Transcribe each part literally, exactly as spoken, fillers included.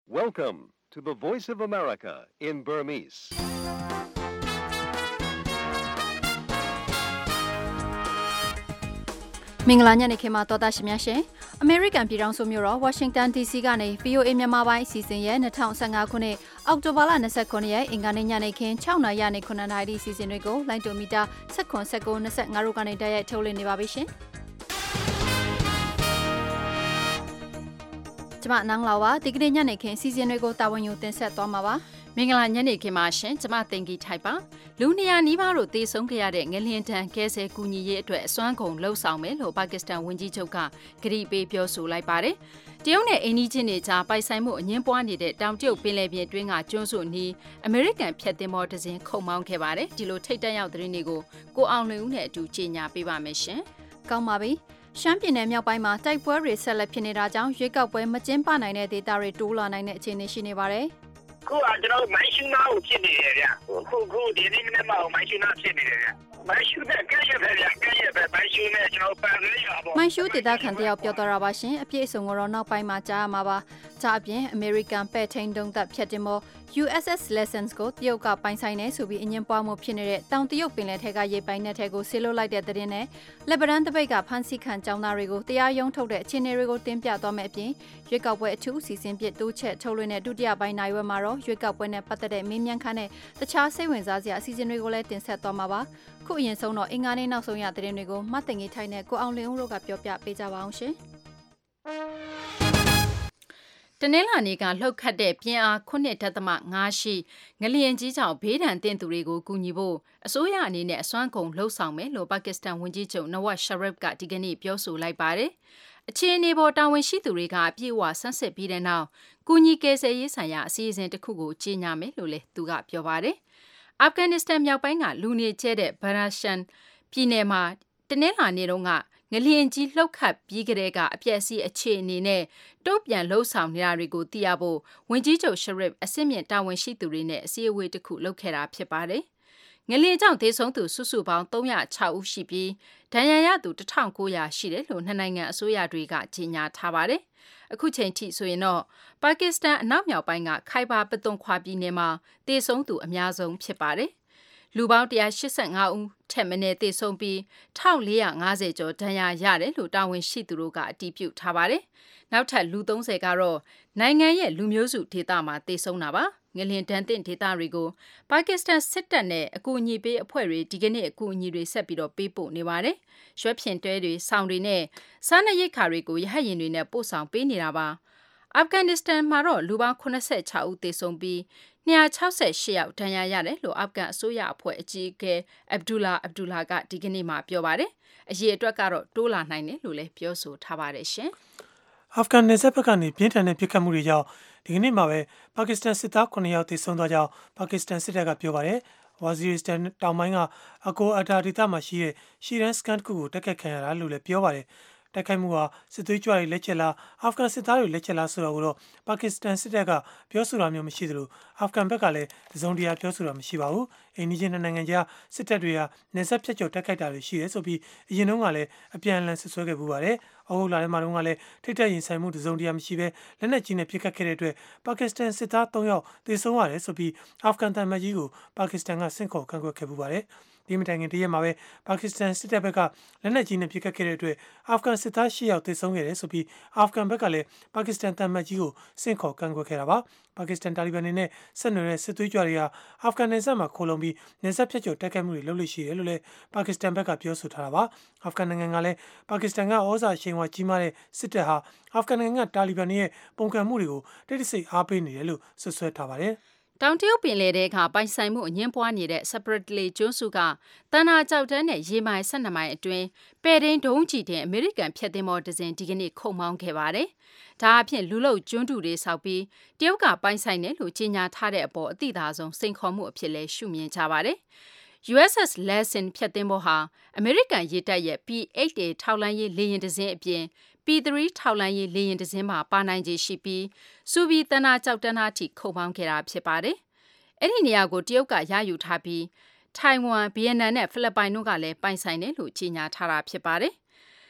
Welcome to the Voice of America in Burmese. ။မင်္ဂလာညနေခင်းမှာတော်တာရှင်များရှင်။ American ပြည်ထောင်စုမြို့တော် Washington ဒီ စီ ကနေ ဗွီအိုအေ မြန်မာပိုင်းအစီအစဉ်ရဲ့၂၀၁၅ခုနှစ်အောက်တိုဘာလ၂၉ရက်အင်္ဂါနေ့ညနေခင်း၆နာရီနဲ့9နာရီအစီအစဉ်တွေကိုလိုင်းတိုမီတာ၁၇ ၁၉ ၂၅တို့ကနေတိုက်ရိုက်ထုတ်လွှင့်နေပါပြီရှင်။ကျမနန်းလာပါဒီကနေ့ညနေခင်းအစီအစဉ်တွေကိုတာဝန်ယူတင်ဆက်သွားမှာပါ။မင်္ဂလာညနေခင်းပါရှင်ကျမသင်္ကီထိုက်ပါလူနေရာနီးပါးတို့တည်ဆုံးခဲ့ရတဲ့ငလျင်တန်ကဲဆဲကူညီရေးအတွက်အစွမ်းကုန်လှုပ်ဆောင်မယ်လို့ပါကစ္စတန်ဝန်ကြီးချုပ်ကကတိပေးပြောဆိုလိုက်ပါတယ်တရုတ်နဲ့အိန္ဒိချင်းတွေကြားပိုင်ဆိုင်မှုအငင်းပွားနေတဲ့တောင်တရုတ်ပင်လယ်ပြင်တွင်းကကျွန်းစုနီးအမေရိကန်ဖြတ်သင်္ဘောတစ်စင်းခုန်မောင်းခဲ့ပါတယ်ဒီလိုထိတ်တက်ရောက်သတင်းတွေကိုကိုအောင်လွင်ဦးနဲ့အတူကြေညာပေးပါမယ်ရှင်ကောင်းပါပြီရှမ်းပြည်နယ်မြောက်ပိုင်းမှာတိုက်ပွဲတွေဆက်လက်ဖြစ်နေတာကြောင့်ရွေးကောက်ပွဲမကျင်းပနိုင်တဲ့ဒေသတွေတိုးလာနိုင်တဲ့အခြေအနေရှိနေပါတယ်ခုကကျွန်တော်မိုင်းရှူနာကိုဖြစ်နေတယ်ဗျခုခုဒီနေ့နေ့မှမိုင်းရှူနာဖြစ်နေတယ်ဗျမိုင်းရှူတဲ့ကဲရပဲဗျကဲရပဲမိုင်းရှူနဲ့ကျွန်တော်ပန်လေးရပါမိုင်းရှူဒေသခံတယောက်ပြောတော့တာပါရှင်အပြည့်အစုံကတော့နောက်ပိုင်းမှာကြားရမှာပါကြားအပြင် American ပဲ့ထိန်တုံးသက်ဖြတ်တင်မော U S S Lessons ကိုတရုတ်ကပိုင်ဆိုင်နေဆိုပြီးအငင်းပွားမှုဖြစ်နေတဲ့တောင်တရုတ်ပင်လယ်ထဲကရေပိုင်နက်ထဲကိုဆေးလွှတ်လိုက်တဲ့တဲ့တင်နဲ့လက်ဗရန်တပိတ်ကဖမ်းဆီးခံကြောင်းသားတွေကိုတရားရုံးထုတ်တဲ့အခြေအနေတွေကိုတင်ပြသွားမယ်အပြင်ရွေးကောက်ပွဲအထူးအစီအစဉ်ပြတိုးချက်ထုတ်လွှင့်တဲ့ဒုတိယပိုင်းနိုင်ဝဲမှာတော့ရွေးကောက်ပွဲနဲ့ပတ်သက်တဲ့မင်းမြန်ခန့်တဲ့တခြားစိတ်ဝင်စားစရာအစီအစဉ်တွေကိုလည်းတင်ဆက်သွားမှာပါခုအရင်ဆုံးတော့အင်္ဂါနေ့နောက်ဆုံးရသတင်းတွေကိုမတ်တင်ကြီးထိုင်နဲ့ကိုအောင်လင်းဦးတို့ကပြောပြပေးကြပါအောင်ရှင်တနင်္လာနေ့ကလှုပ်ခတ်တဲ့ပြင်းအားခုနှစ်ဒသမ၅ရှိငလျင်ကြီးကြောင့်ဘေးဒဏ်သင့်သူတွေကိုကူညီဖို့အစိုးရအနေနဲ့အစွမ်းကုန်လှုံ့ဆော်မယ်လို့ပါကစ္စတန်ဝန်ကြီးချုပ်နဝတ်ရှာရစ်ကဒီကနေ့ပြောဆိုလိုက်ပါတယ်။အခြေအနေပေါ်တာဝန်ရှိသူတွေကအပြည့်အဝဆန်းစစ်ပြီးတဲ့နောက်ကူညီကယ်ဆယ်ရေးဆိုင်ရာအစီအစဉ်တစ်ခုကိုကြေညာမယ်လို့လည်းသူကပြောပါတယ်။အာဖဂန်နစ္စတန်မြောက်ပိုင်းကလူနေကျဲတဲ့ဘာရာရှန်ပြည်နယ်မှာတနင်္လာနေ့တုန်းကငလျင်ကြီးလှုပ်ခတ်ပြီးကတည်းကအပျက်အစီးအခြေအနေနဲ့တုံ့ပြန်လှုပ်ဆောင်နေတာတွေကိုသိရဖို့ဝန်ကြီးချုပ်ရှရစ်အစစ်မြင့်တာဝန်ရှိသူတွေနဲ့အစည်းအဝေးတစ်ခုလုပ်ခဲ့တာဖြစ်ပါတယ်။ငလျင်ကြောင့်ဒေဆုံးသူစုစုပေါင်း၃၀၆ဦးရှိပြီးဒဏ်ရာရသူ၁၉၀၀ရှိတယ်လို့နှစ်နိုင်ငံအစိုးရတွေကကြေညာထားပါတယ်။အခုချိန်ထိဆိုရင်တော့ပါကစ္စတန်အနောက်မြောက်ပိုင်းကခိုင်ဘာပသွန်ခွာပြည်နယ်မှာဒေဆုံးသူအများဆုံးဖြစ်ပါတယ်။လူပေါင်း၁၈၅ဦးထက်မနည်းသေဆုံးပြီး၁၄၅၀ကျော်ဒဏ်ရာရတယ်လို့တာဝန်ရှိသူတို့ကအတည်ပြုထားပါတယ်။နောက်ထပ်လူ၃၀ကတော့နိုင်ငံရဲ့လူမျိုးစုဒေသမှာသေဆုံးတာပါ။ငလျင်ဒဏ်သင့်ဒေသတွေကိုပါကစ္စတန်စစ်တပ်နဲ့အကူအညီပေးအဖွဲ့တွေဒီကနေ့အကူအညီတွေဆက်ပြီးတော့ပေးပို့နေပါတယ်။ရွှေဖြင့်တွဲတွေဆောင်းတွေနဲ့စားနပ်ရိက္ခာတွေကိုရဟတ်ယာဉ်တွေနဲ့ပို့ဆောင်ပေးနေတာပါ။အာဖဂန်နစ္စတန်မှာတော့လူပေါင်း၇၆ဦးသေဆုံးပြီး၂၆၈ယောက်ဒဏ်ရာရတယ်လို့အာဖဂန်အစိုးရအဖွဲ့အကြီးအကဲအဗ်ဒူလာအဗ်ဒူလာကဒီကနေ့မှပြောပါတယ်။အရေးအတွက်ကတော့တိုးလာနိုင်တယ်လို့လည်းပြောဆိုထားပါတယ်ရှင်။အာဖဂန်နယ်စပ်ဘက်ကနေပြင်းထန်တဲ့ပြစ်ခတ်မှုတွေကြောင့်ဒီကနေ့မှာပဲပါကစ္စတန်စစ်သား9ယောက်သေဆုံးသွားကြောင်းပါကစ္စတန်စစ်တပ်ကပြောပါတယ်။ဝါဇီရစ္စတန်တောင်ပိုင်းကအကိုအတာဒေသမှာရှိတဲ့ရှီရန်စကန်တခုကိုတက်ခတ်ခံရတာလို့လည်းပြောပါတယ်။တိုက်ခိုက်မှုဟာစစ်သွေးကြွတွေလက်ချက်လားအာဖဂန်စစ်သားတွေလက်ချက်လားဆိုတော့တော့ပါကစ္စတန်စစ်တပ်ကပြောဆိုတာမျိုးမရှိသလိုအာဖဂန်ဘက်ကလည်းတစုံတရာပြောဆိုတာမရှိပါဘူးအိန္ဒိယနိုင်ငံကြားစစ်တပ်တွေကနယ်စပ်ဖြတ်ကျော်တိုက်ခိုက်တာတွေရှိတယ်ဆိုပြီးအရင်တုန်းကလည်းအပြန်အလှန်ဆွဆွဲခဲ့ပူပါတယ်အဟုတ်လာတဲ့မှာတုန်းကလည်းထိတ်တက်ရင်ဆိုင်မှုတစုံတရာမရှိဘဲလက်နက်ကြီးနဲ့ပစ်ခတ်ခဲ့တဲ့အတွက်ပါကစ္စတန်စစ်သား၃ယောက်သေဆုံးရတယ်ဆိုပြီးအာဖဂန်တန်မကြီးကိုပါကစ္စတန်ကဆင့်ခေါ်ကန့်ကွက်ခဲ့ပူပါတယ်ဒီမတိုင်ခင်တရက်မှာပဲပါကစ္စတန်စစ်တပ်ဘက်ကလက်နက်ကြီးနဲ့ပစ်ခတ်ခဲ့တဲ့အတွက်အာဖဂန်စစ်သား၈ယောက်သေဆုံးခဲ့တယ်ဆိုပြီးအာဖဂန်ဘက်ကလည်းပါကစ္စတန်တန်မတ်ကြီးကိုဆင့်ခေါ်ကန့်ကွက်ခဲ့တာပါပါကစ္စတန်တာလီဘန်တွေနဲ့ဆက်နွယ်တဲ့စစ်သွေးကြွတွေကအာဖဂန်နယ်စပ်မှာခိုလုံပြီးနယ်စပ်ဖြတ်ကျော်တိုက်ခိုက်မှုတွေလုပ်လို့ရှိတယ်လို့လည်းပါကစ္စတန်ဘက်ကပြောဆိုထားတာပါအာဖဂန်နိုင်ငံကလည်းပါကစ္စတန်ကဩဇာရှိန်ဝါကြီးမားတဲ့စစ်တပ်ဟာအာဖဂန်နိုင်ငံကတာလီဘန်တွေရဲ့ပုံကံမှုတွေကိုတိတိစိတ်အားပေးနေတယ်လို့ဆွဆွဲထားပါတယ်တောင်တရုတ်ပင်လယ်ထဲကပိုင်ဆိုင်မှုအငင်းပွားနေတဲ့ Spratly ကျွန်းစုကတန်နာကြောက်တန်းနဲ့ရေမိုင်၁၂မိုင်အတွင်းပဲ့ထိန်းဒုံးကျည်တဲ့အမေရိကန်ဖြတ်သင်္ဘောတစ်စင်းဒီကနေ့ခုန်မောင်းခဲ့ပါတယ်။ဒါအဖြစ်လူလုကျွန်းတူတွေဆောက်ပြီးတရုတ်ကပိုင်ဆိုင်တယ်လို့ကြေညာထားတဲ့အပေါ်အသိသာဆုံးစိန်ခေါ်မှုအဖြစ်လဲရှုမြင်ကြပါတယ်။ U S S Lesson ဖြတ်သင်္ဘောဟာအမေရိကန်ရေတပ်ရဲ့ P eight A ထောက်လှမ်းရေးလေယာဉ်တစ်စင်းအပြင် P three ထောက်လှမ်းရေးလေယာဉ်တစ်စင်းမှာပါနိုင်ခြေရှိပြီးစူဘီတန်နာကြောက်တန်းအထိခုန်မောင်းခဲ့တာဖြစ်ပါတယ်။အဲ့ဒီနေရာကိုတရုတ်ကရယူထားပြီးထိုင်ဝမ်၊ဗီယက်နမ်နဲ့ဖိလစ်ပိုင်တို့ကလည်းပိုင်ဆိုင်တယ်လို့ကြေညာထားတာဖြစ်ပါတယ်။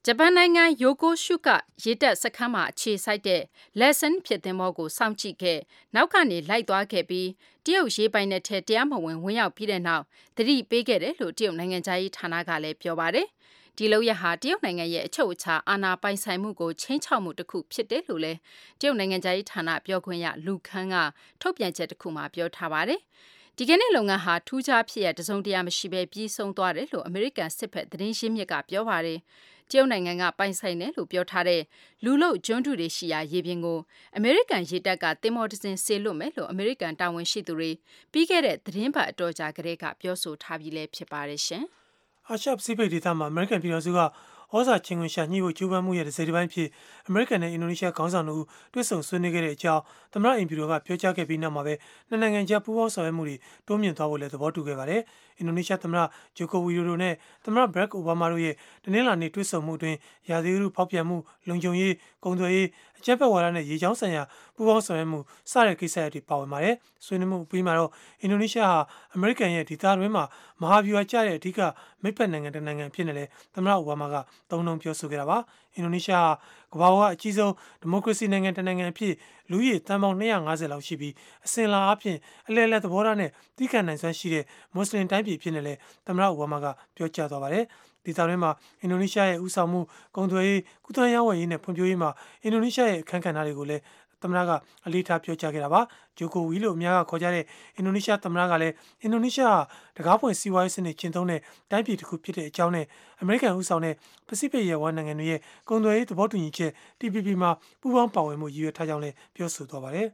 ဂျပန်နိုင်ငံယိုကိုရှုကရေတပ်စခန်းမှာအခြေစိုက်တဲ့ Lesson ဖြစ်သင်္ဘောကိုစောင့်ကြည့်ခဲ့နောက်ကနေလိုက်သွားခဲ့ပြီးတရုတ်ရေပိုင်နက်ထဲတရားမဝင်ဝင်ရောက်ပြီးတဲ့နောက်သတိပေးခဲ့တယ်လို့တရုတ်နိုင်ငံသားရေးဌာနကလည်းပြောပါတယ်ဒီလောက်ရဟာတရုတ်နိုင်ငံရဲ့အချုပ်အခြာအာဏာပိုင်ဆိုင်မှုကိုချင်းချောက်မှုတစ်ခုဖြစ်တယ်လို့လည်းတရုတ်နိုင်ငံသားရေးဌာနပြောခွင့်ရလူခန်းကထုတ်ပြန်ချက်တစ်ခုမှာပြောထားပါတယ်ဒီကနေ့လုပ်ငန်းဟာထူးခြားဖြစ်ရတစုံတရာမရှိဘဲပြီးဆုံးသွားတယ်လို့အမေရိကန်စစ်ဖက်သတင်းရင်းမြစ်ကပြောပါတယ်တရုတ်နိုင်ငံကပိုင်ဆိုင်တယ်လို့ပြောထားတဲ့လူလုကျွန်းထုတွေရှိရာရေပြင်ကိုအမေရိကန်ရေတပ်ကတင်မော်တစင်ဆေလွတ်မယ်လို့အမေရိကန်တာဝန်ရှိသူတွေပြီးခဲ့တဲ့သတင်းပတ်အတော်ကြာကလေးကပြောဆိုထားပြီးလည်းဖြစ်ပါတယ်ရှင်အာရှပစိဖိတ်ဒေသမှာအမေရိကန်ပြည်ထောင်စုကဩဇာချင်းဝင်ရှာညှိဖို့ကြိုးပမ်းမှုရဲ့တစ်စိတ်တစ်ပိုင်းဖြစ်အမေရိကန်နဲ့အင်ဒိုနီးရှားခေါင်းဆောင်တို့တွေ့ဆုံဆွေးနွေးခဲ့တဲ့အကြောင်းသမ္မတအင်ပီရိုကပြောကြားခဲ့ပြီးနောက်မှာပဲနှစ်နိုင်ငံကြားပူးပေါင်းဆောင်ရွက်မှုတွေတိုးမြင့်သွားဖို့လည်းသဘောတူခဲ့ပါတယ်။အင်ဒိုနီးရှားသမ္မတဂျိုကိုဝီဒိုဒိုနဲ့သမ္မတဘရက်အိုဘားမားတို့ရဲ့တနင်္လာနေ့တွေ့ဆုံမှုအတွင်းရာသီဥတုဖောက်ပြန်မှုလုံခြုံရေးကုန်သွယ်ရေးအကြမ်းဖက်ဝါဒနဲ့ရေကြောင်းဆိုင်ရာပူးပေါင်းဆောင်ရွက်မှုစတဲ့ကိစ္စရပ်တွေပါဝင်ပါတယ်။ဆွေးနွေးမှုပြီးမှာတော့အင်ဒိုနီးရှားဟာအမေရိကန်ရဲ့ဒေသတွင်းမှာမဟာဗျူဟာကျတဲ့အဓိကမိတ်ဖက်နိုင်ငံတစ်နိုင်ငံဖြစ်နေလေသမ္မတအိုဘားမားကသုံးနှုန်းပြောဆိုခဲ့တာပါ။အင်ဒိုနီးရှားကမ္ဘာပေါ်ကအကြီးဆုံးဒီမိုကရေစီနိုင်ငံတစ်နိုင်ငံအဖြစ်လူဦးရေတန်ပေါင်းနှစ်ရာငါးဆယ်လောက်ရှိပြီးအစဉ်လာအဖြစ်အလဲအလဲသဘောထားနဲ့တိကျနိုင်စွမ်းရှိတဲ့မွတ်စလင်တိုင်းပြည်ဖြစ်နေလေသမ္မတအိုဘားမားကပြောကြားသွားပါတယ်။ဒေသတွင်းမှာအင်ဒိုနီးရှားရဲ့ဦးဆောင်မှုကုန်သွယ်ရေးကုသရေးဝယ်ရေးနဲ့ဖွံ့ဖြိုးရေးမှာအင်ဒိုနီးရှားရဲ့အခမ်းကဏ္ဍတွေကိုလည်းသမ္မတကအလေးထားပြောကြားခဲ့တာပါဂျိုကိုဝီလို့အများကခေါ်ကြတဲ့အင်ဒိုနီးရှားသမ္မတကလည်းအင်ဒိုနီးရှားဟာတကားပွင့်စီးပွားရေးစနစ်ကျင့်သုံးတဲ့တိုင်းပြည်တစ်ခုဖြစ်တဲ့အကြောင်းနဲ့အမေရိကန်ဦးဆောင်တဲ့ပစိဖိတ်ရဲ့ဝါနိုင်ငံတွေရဲ့ကုန်သွယ်ရေးသဘောတူညီချက် T P P မှာပူးပေါင်းပါဝင်မှုရည်ရွယ်ထားကြောင်းလည်းပြောဆိုသွားပါတယ်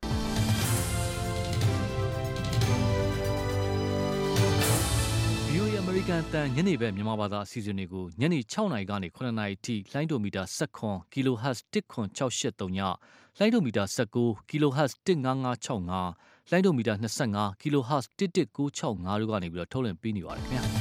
အမေရိကန်တန်ညနေပဲမြန်မာဘာသာအစီအစဉ်တွေကိုညနေ၆နာရီကနေခုနှစ်နာရီထိလိုင်းဒိုမီတာ၁၇ kHz တစ်ခွန်၆၈၃ညလိုင်းဒိုမီတာ၁၉ kHz တစ်၅၅၆၅လိုင်းဒိုမီတာ၂၅ kHz တစ်တစ်၉၆၅တို့ကနေပြီးတော့ထုတ်လွှင့်ပေးနေပါတယ်ခင်ဗျာ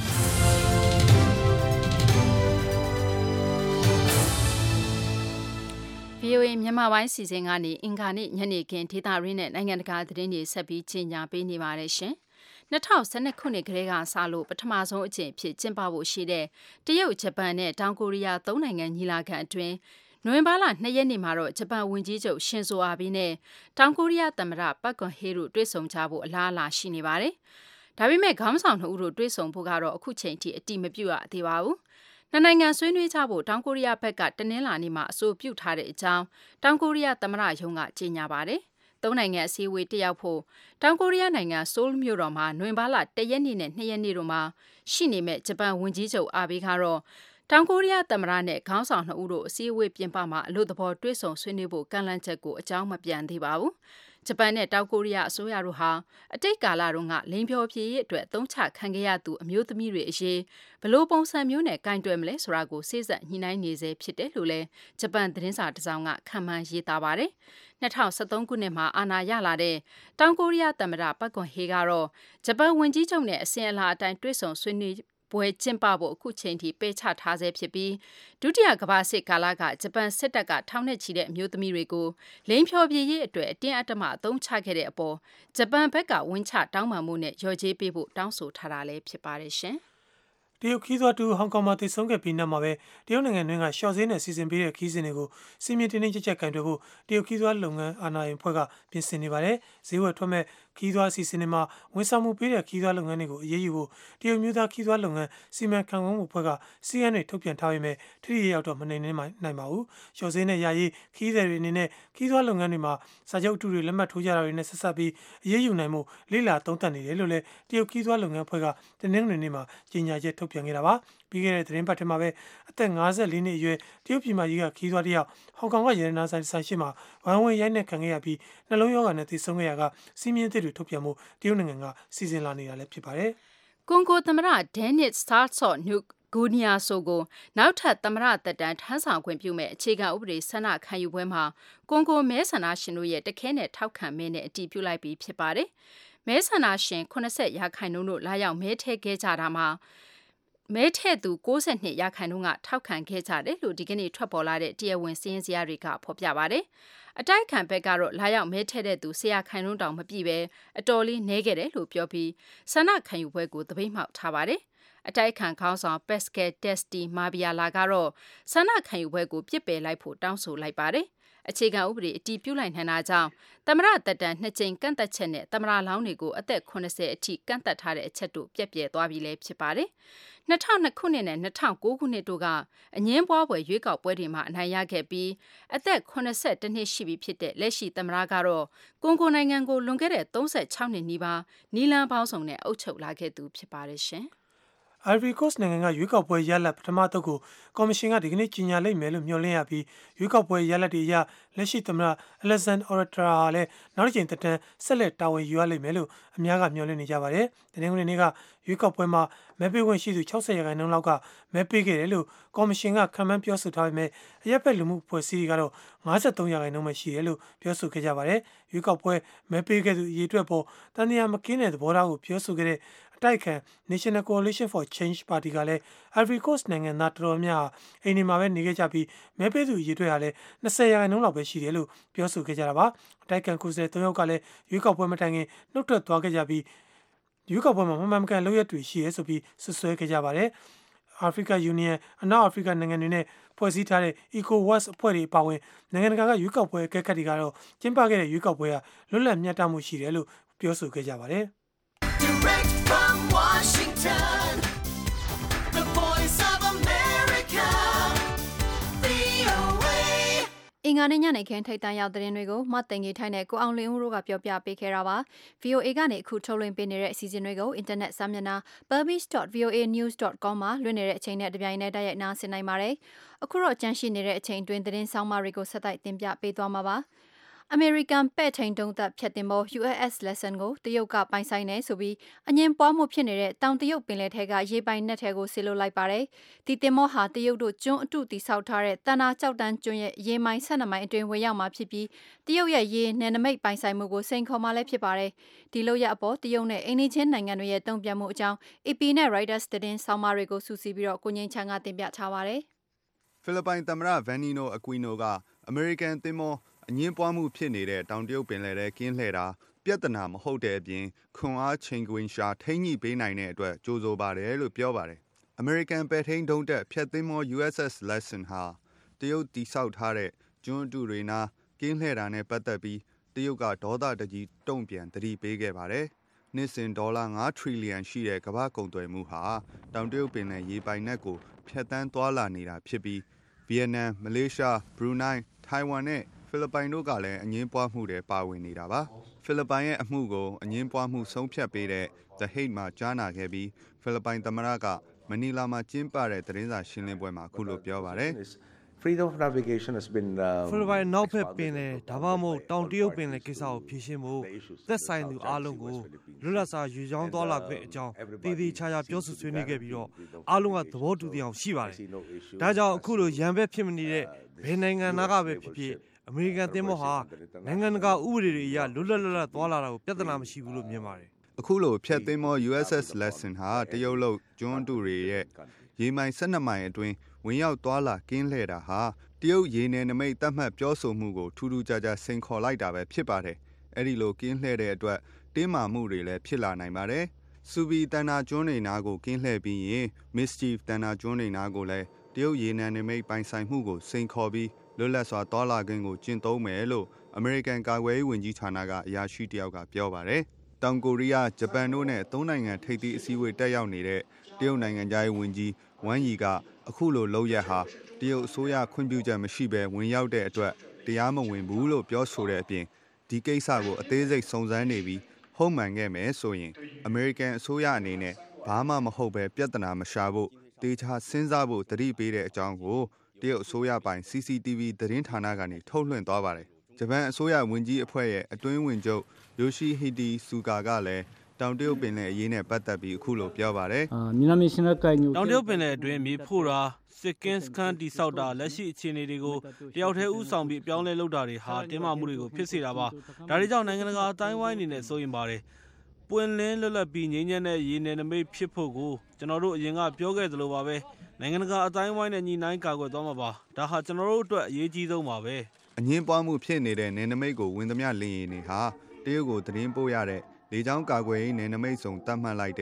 ဗွီအိုအေမြန်မာပိုင်းစီစဉ်ကနေအင်္ဂါနေ့ညနေခင်းဒေသရင်းနဲ့နိုင်ငံတကာသတင်းတွေဆက်ပြီးကြီးညာပေးနေပါတယ်ရှင်၂၀၁၂ခုနှစ်ကလေးကစလို့ပထမဆုံးအကြိမ်ဖြစ်ကျင်းပဖို့ရှိတဲ့တရုတ်ဂျပန်နဲ့တောင်ကိုရီးယားသုံးနိုင်ငံညီလာခံအတွင်းနိုဝင်ဘာလ၂ရက်နေ့မှာတော့ဂျပန်ဝန်ကြီးချုပ်ရှင်ဇိုအာဘီနဲ့တောင်ကိုရီးယားသမ္မတပတ်ကွန်ဟေတို့တွေ့ဆုံကြဖို့အလားအလာရှိနေပါတယ်။ဒါပေမဲ့ခေါင်းဆောင်နှစ်ဦးတို့တွေ့ဆုံဖို့ကတော့အခုချိန်ထိအတိမပြုတ်ရသေးပါဘူး။နှစ်နိုင်ငံဆွေးနွေးကြဖို့တောင်ကိုရီးယားဘက်ကတနင်္လာနေ့မှာအဆိုပြုထားတဲ့အကြောင်းတောင်ကိုရီးယားသမ္မတရုံးကကြေညာပါတယ်။သုံးနိုင်ငံအစည်းအဝေးတက်ရောက်ဖို့တောင်ကိုရီးယားနိုင်ငံဆိုးလ်မြို့တော်မှာနိုဝင်ဘာလ၁ရက်နေ့နဲ့၂ရက်နေ့တို့မှာရှိနေမဲ့ဂျပန်ဝန်ကြီးချုပ်အာဘေးကတော့တောင်ကိုရီးယားသမ္မတနဲ့ခေါင်းဆောင်နှစ်ဦးတို့အစည်းအဝေးပြင်ပမှာအလို့သဘောတွေ့ဆုံဆွေးနွေးဖို့ကန့်လန့်ချက်ကိုအကြောင်းမပြန်သေးပါဘူး။ဂျပန်နဲ့တောင်ကိုရီးယားအစိုးရတို့ဟာအတိတ်ကာလတုန်းကလိန်ဖြောဖြေရေးအတွက်အသုံးချခံခဲ့ရသူအမျိုးသမီးတွေအရေးဘလို့ပုံစံမျိုးနဲ့ကင်တွယ်မလဲဆိုတာကိုစိစက်ညှိနှိုင်းနေစေဖြစ်တယ်လို့လည်းဂျပန်သတင်းစာတစ်စောင်ကခန့်မှန်းရေးသားပါတယ်။၂၀၁၃ခုနှစ်မှာအာဏာရလာတဲ့တောင်ကိုရီးယားသမ္မတပတ်ကွန်ဟေကတော့ဂျပန်ဝန်ကြီးချုပ်နဲ့အစဉ်အလာအတိုင်းတွေ့ဆုံဆွေးနွေးပွဲကျင်းပဖို့အခုချိန်ထိပယ်ချထားဆဲဖြစ်ပြီးဒုတိယကမ္ဘာစစ်ကာလကဂျပန်စစ်တပ်ကထောင်နဲ့ချီတဲ့အမျိုးသမီးတွေကိုလိန်ဖြောပြေးရေးအတွက်အတင်းအဓမ္မအသုံးချခဲ့တဲ့အပေါ်ဂျပန်ဘက်ကဝန်ချတောင်းပန်မှုနဲ့ရော်ကြေးပေးဖို့တောင်းဆိုထားတာလည်းဖြစ်ပါတယ်ရှင်။တရုတ်ခီးသွွားတူဟောင်ကောင်မှာတည်ဆုံခဲ့ပြီးနောက်မှာပဲတရုတ်နိုင်ငံတွင်းကရှော့ဈေးနဲ့စီစဉ်ပေးတဲ့ခီးစဉ်တွေကိုစီမင်းတင်းတင်းကြပ်ကြပ်ကင်တွယ်ဖို့တရုတ်ခီးသွွားလုပ်ငန်းအာဏာပိုင်အဖွဲ့ကပြင်ဆင်နေပါတယ်။ဈေးဝယ်ထွက်မဲ့ခီးသွွားစီစဉ်တွေမှာဝန်ဆောင်မှုပေးတဲ့ခီးသွွားလုပ်ငန်းတွေကိုအရေးယူဖို့တရုတ်မျိုးသားခီးသွွားလုပ်ငန်းစီမံခန့်ခွဲမှုအဖွဲ့ကစီးရဲတွေထုတ်ပြန်ထားပေမဲ့ထိထိရောက်တော့မနိုင်နိုင်ပါဘူး။ရှော့ဈေးနဲ့ယာယီခီးသည်တွေအနေနဲ့ခီးသွွားလုပ်ငန်းတွေမှာစာချုပ်အတူတွေလက်မှတ်ထိုးကြတာတွေနဲ့ဆက်ဆက်ပြီးအရေးယူနိုင်မှုလေးလာသုံးသပ်နေတယ်လို့လည်းတရုတ်ခီးသွွားလုပ်ငန်းအဖွဲ့ကတနင်္ဂနွေနေ့မှာကြေညာချက်ထုတ်ပြန်ခဲ့တာပါ။ပြီးခဲ့တဲ့သတင်းပတ်ထဲမှာပဲအသက်၅၄နှစ်အရွယ်တရုတ်ပြည်မကြီးကခီးသွွားတစ်ယောက်ဟောင်ကောင်ကရတနာဆိုင်ဆိုင်ရှိမှာဝမ်းဝင်ရိုက်နှက်ခံခဲ့ရပြီးနှလုံးရောဂါနဲ့သေဆုံးခဲ့ရကစီးမြင့်သစ်တွေထုတ်ပြန်မှုတရုတ်နိုင်ငံကစီစဉ်လာနေတာလည်းဖြစ်ပါတယ်။ကွန်ဂိုသမ္မတဒန်နစ်စတာဆော့နုဂူနီယာဆိုကိုနောက်ထပ်သမ္မတသက်တမ်းထမ်းဆောင်ခွင့်ပြုမဲ့အခြေခံဥပဒေဆန္ဒခံယူပွဲမှာကွန်ဂိုမဲဆန္ဒရှင်တို့ရဲ့တခဲနဲ့ထောက်ခံမဲနဲ့အတည်ပြုလိုက်ပြီးဖြစ်ပါတယ်။မဲဆန္ဒရှင်၈၀ရာခိုင်နှုန်းတို့လာရောက်မဲထည့်ခဲ့ကြတာမှာမဲထည့်သူ၉၂ရာခိုင်နှုန်းကထောက်ခံခဲ့ကြတယ်လို့ဒီကနေ့ထွက်ပေါ်လာတဲ့တရားဝင်စည်းရင်းစရာတွေကဖော်ပြပါတယ်။အတိုက်ခံဘက်ကတော့လာရောက်မဲထည့်တဲ့သူ၁၀ရာခိုင်နှုန်းတောင်မပြည့်ပဲအတော်လေးနည်းခဲ့တယ်လို့ပြောပြီးဆန္ဒခံယူပွဲကိုသပိတ်မှောက်ထားပါတယ်။အတိုက်ခံခေါင်းဆောင် Pascal Testy Mabiala ကတော့ဆန္ဒခံယူပွဲကိုပြစ်ပယ်လိုက်ဖို့တောင်းဆိုလိုက်ပါတယ်။အခြေခံဥပဒေအတည်ပြုလိုက်နိုင်တာကြောင့်သမ္မတသက်တမ်းနှစ်ကြိမ်ကန့်သက်ချက်နဲ့သမ္မတလောင်းတွေကိုအသက်၇၀အထိကန့်သက်ထားတဲ့အချက်တို့ပြက်ပြယ်သွားပြီလည်းဖြစ်ပါတယ်။၂၀၀၂ခုနှစ်နဲ့၂၀၀၉ခုနှစ်တို့ကအငင်းပွားပွဲရွေးကောက်ပွဲတွေမှာအနိုင်ရခဲ့ပြီးအသက်၇၁နှစ်ရှိပြီဖြစ်တဲ့လက်ရှိသမ္မတကတော့ကွန်ဂိုနိုင်ငံကိုလွန်ခဲ့တဲ့၃၆နှစ်နီးပါးနီလန်ပေါင်းစုံနဲ့အုပ်ချုပ်လာခဲ့သူဖြစ်ပါတယ်ရှင်။ Ivory Coast နိုင်ငံကရွေးကောက်ပွဲရလဒ်ပထမအသုတ်ကိုကော်မရှင်ကဒီကနေ့ကြီးညာလိမ့်မယ်လို့မျှော်လင့်ရပြီးရွေးကောက်ပွဲရလဒ်တွေအရလက်ရှိသမ္မတ Alassane Ouattara ဟာလည်းနောက်တစ်ချိန်သက်တမ်းဆက်လက်တာဝန်ယူရလိမ့်မယ်လို့အများကမျှော်လင့်နေကြပါတယ်။တနင်္ဂနွေနေ့ကရွေးကောက်ပွဲမှာမဲပေးခွင့်ရှိသူ၆၀ရာခိုင်နှုန်းလောက်ကမဲပေးခဲ့တယ်လို့ကော်မရှင်ကခန့်မှန်းပြောဆိုထားပေမဲ့အရက်ဖက်လူမှုအဖွဲ့အစည်းတွေကတော့၅၃ရာခိုင်နှုန်းပဲရှိတယ်လို့ပြောဆိုခဲ့ကြပါတယ်။ရွေးကောက်ပွဲမဲပေးခဲ့သူအရေအတွက်ပေါ်တန်တရားမကင်းတဲ့သဘောထားကိုပြောဆိုခဲ့တဲ့တိုက်ခံ National Coalition for Change ပါတီကလည်း Ivory Coast နိုင်ငံသားတော်တော်များအိမ်နေမှာပဲနေခဲ့ကြပြီးမဲပေးသူအရေအတွက်ဟာလည်း၂၀ရာခိုင်နှုန်းလောက်ပဲရှိတယ်လို့ပြောဆိုခဲ့ကြတာပါ။တိုက်ခံကိုယ်စားလှယ်၃ယောက်ကလည်းရွေးကောက်ပွဲမတိုင်ခင်နှုတ်ထွက်သွားခဲ့ကြပြီးရွေးကောက်ပွဲမှာမမှန်မကန်လုပ်ရက်တွေရှိရဲဆိုပြီးဆွဆွဲခဲ့ကြပါတယ်။ Africa Union အနောက်အာဖရိကနိုင်ငံတွေနဲ့ဖွဲ့စည်းထားတဲ့ ECOWAS အဖွဲ့တွေအပါအဝင်နိုင်ငံတကာကရွေးကောက်ပွဲအကဲခတ်တွေကတော့ကျင်းပခဲ့တဲ့ရွေးကောက်ပွဲဟာလွတ်လပ်မျှတမှုရှိတယ်လို့ပြောဆိုခဲ့ကြပါတယ်။ Direct from Washington, the voice of America, V O A အင်္ဂါနေ့ညနေခင်းထိပ်တန်းရောက်သတင်းတွေကိုမတ်တင်ကြီးထိုင်းနဲ့ကိုအောင်လင်းဦးတို့ကပြောပြပေးခဲ့တာပါ V O A ကနေအခုထုတ်လွှင့်ပေးနေတဲ့အစီအစဉ်တွေကိုအင်တာနက်စာမျက်နှာ burmese dot voa news dot com မှာလွှင့်နေတဲ့အချိန်နဲ့တပြိုင်တည်းတိုက်ရိုက်နားဆင်နိုင်ပါတယ်အခုတော့ကြန့်ရှိနေတဲ့အချိန်တွင်သတင်းဆောင်မတွေကိုဆက်တိုက်တင်ပြပေးသွားမှာပါအမေရိကန်ပဲ့ထိန်တုံးသက်ဖြတ်တင်ပေါ် U S S Lesson ကိုတရုတ်ကပိုင်ဆိုင်နေဆိုပြီးအငင်းပွားမှုဖြစ်နေတဲ့တောင်တရုတ်ပင်လယ်ထဲကရေပိုင်နက်ထဲကိုဆေလွတ်လိုက်ပါတယ်။ဒီတင်မောဟာတရုတ်တို့ကျွန်းအတုတီဆောက်ထားတဲ့တန်နာကြောက်တန်းကျွန်းရဲ့ရေမိုင်၁၂မိုင်အတွင်းဝင်ရောက်မှာဖြစ်ပြီးတရုတ်ရဲ့ရေနယ်နိမိတ်ပိုင်ဆိုင်မှုကိုစိန်ခေါ်မှလည်းဖြစ်ပါတယ်။ဒီလိုရအပေါ်တရုတ်နဲ့အိမ်နီးချင်းနိုင်ငံတွေရဲ့တုံ့ပြန်မှုအကြောင်း A P နဲ့ Reuters သတင်းဆောင်းပါးတွေကိုစုစည်းပြီးတော့ကိုငင်းချမ်းကတင်ပြထားပါတယ်။ဖိလစ်ပိုင်သမ္မတ Vanino Aquino ကအမေရိကန်သင်္ဘောအငင်းပွားမှုဖြစ်နေတဲ့တောင်တရုတ်ပင်လယ်ထဲကင်းလှည့်တာပြဿနာမဟုတ်တဲ့အပြင်ခွန်အားချိန်ခွင်ရှာထိန်းညှိပေးနိုင်တဲ့အတွက်ကြိုးဆိုပါတယ်လို့ပြောပါတယ်။ အမေရိကန်ပဲ့ထိန်းဒုံးတပ်ဖြတ်သင်္ဘော U S S Lesson ဟာတရုတ်တိဆောက်ထားတဲ့ကျွန်းအတုတွေနာကင်းလှည့်တာနဲ့ပတ်သက်ပြီးတရုတ်ကဒေါသတကြီးတုံ့ပြန်သတိပေးခဲ့ပါတယ်။နှစ်စဉ်ဒေါ်လာ၅ထရီလီယံရှိတဲ့ကမ္ဘာကုန်သွယ်မှုဟာတောင်တရုတ်ပင်လယ်ရေပိုင်နက်ကိုဖြတ်တန်းသွားလာနေတာဖြစ်ပြီးဗီယက်နမ်မလေးရှားဘရူနိုင်းထိုင်ဝမ်နဲ့ဖိလစ်ပိုင်တို့ကလည်းအငင်းပွားမှုတွေပါဝင်နေတာပါဖိလစ်ပိုင်ရဲ့အမှုကိုအငင်းပွားမှုဆုံးဖြတ်ပေးတဲ့ The Hague မှာကြားနာခဲ့ပြီးဖိလစ်ပိုင်သမ္မတကမနီလာမှာကျင်းပတဲ့သတင်းစာရှင်းလင်းပွဲမှာအခုလိုပြောပါတယ် Freedom of navigation has been ဖိလစ်ပိုင်နောက်ဖက်ပင်လေဒါမှမဟုတ်တောင်တရုတ်ပင်လေကိစ္စကိုဖြေရှင်းဖို့သက်ဆိုင်သူအားလုံးကိုလွတ်လပ်စွာယူကြောင်းသွားလာခွင့်အကြောင်းတည်တည်ချာချာပြောဆိုဆွေးနွေးခဲ့ပြီးတော့အားလုံးကသဘောတူအောင်ရှိပါတယ်။ဒါကြောင့်အခုလိုရန်ဘက်ဖြစ်မနေတဲ့ဘယ်နိုင်ငံသားကပဲဖြစ်ဖြစ်အမေရိကန်သင်္ဘောဟာနိုင်ငံတကာဥပဒေတွေအရလွတ်လပ်လွတ်လပ်သွားလာတာကိုပြဿနာမရှိဘူးလို့မြင်ပါတယ်။အခုလိုဖြတ်သင်္ဘော U S S Lesson ဟာတရုတ်လုတ်ကျွန်းတူတွေရဲ့ရေမိုင်၁၂မိုင်အတွင်းဝင်ရောက်သွားလာကင်းလှည့်တာဟာတရုတ်ရေနယ်နိမိတ်သတ်မှတ်ပြောဆိုမှုကိုထူးထူးခြားခြားစိန်ခေါ်လိုက်တာပဲဖြစ်ပါတယ်။အဲ့ဒီလိုကင်းလှည့်တဲ့အတွက်တင်းမာမှုတွေလည်းဖြစ်လာနိုင်ပါတယ်။စူဘီတန်နာကျွန်းတွေနားကိုကင်းလှည့်ပြီးရင် Mischief တန်နာကျွန်းတွေနားကိုလည်းတရုတ်ရေနယ်နိမိတ်ပိုင်ဆိုင်မှုကိုစိန်ခေါ်ပြီးလွတ်လပ်စွာသွားလာခွင့်ကိုကျင့်သုံးမယ်လို့အမေရိကန်ကာကွယ်ရေးဝန်ကြီးဌာနကအရာရှိတယောက်ကပြောပါတယ်။တောင်ကိုရီးယားဂျပန်တို့နဲ့သုံးနိုင်ငံထိပ်သီးအစည်းအဝေးတက်ရောက်နေတဲ့တရုတ်နိုင်ငံသားရေးဝန်ကြီးဝမ်ယီကအခုလိုလုပ်ရက်ဟာတရုတ်အစိုးရခွင့်ပြုချက်မရှိဘဲဝင်ရောက်တဲ့အတွက်တရားမဝင်ဘူးလို့ပြောဆိုတဲ့အပြင်ဒီကိစ္စကိုအသေးစိတ်စုံစမ်းနေပြီးဟုတ်မှန်ခဲ့မယ်ဆိုရင်အမေရိကန်အစိုးရအနေနဲ့ဘာမှမဟုတ်ပဲပြဿနာမရှာဖို့တေချာစဉ်းစားဖို့တတိပေးတဲ့အကြောင်းကိုတရုတ်အစိုးရပိုင် C C T V သတင်းဌာနကနေထုတ်လွှင့်သွားပါတယ်။ဂျပန်အစိုးရဝန်ကြီးအဖွဲ့ရဲ့အတွင်းဝင်ချုပ်ယိုရှိဟီဒီဆူကာကလည်းတောင်တရုတ်ပင်လယ်အရေးနဲ့ပတ်သက်ပြီးအခုလိုပြောပါတယ်။တောင်တရုတ်ပင်လယ်အတွင်းမြေဖို့တာစစ်ကင်းစခန်းတိဆောက်တာလက်ရှိအခြေအနေတွေကိုတယောက်တည်းဥဆောင်ပြီးပြောင်းလဲလုပ်တာတွေဟာတင်းမာမှုတွေကိုဖြစ်စေတာပါ။ဒါတွေကြောင့်နိုင်ငံတကာအတိုင်းဝိုင်းအနေနဲ့စိုးရင်ပါတယ်။ပွင့်လင်းလွတ်လပ်ပြီးငြိမ်းချမ်းတဲ့ရေနယ်နိမိတ်ဖြစ်ဖို့ကိုကျွန်တော်တို့အရင်ကပြောခဲ့သလိုပါပဲ။နိုင်ငံတကာအတိုင်းဝိုင်းနဲ့ညီနိုင်ကာကွယ်သွားမှာပါဒါဟာကျွန်တော်တို့အတွက်အရေးကြီးဆုံးပါပဲအငင်းပွားမှုဖြစ်နေတဲ့နယ်နိမိတ်ကိုဝင်သမျှလင်းရင်တွေဟာတရုတ်ကိုသတင်းပို့ရတဲ့လေကြောင်းကာကွယ်ရေးနယ်နိမိတ်ဆောင်တတ်မှတ်လိုက်တဲ့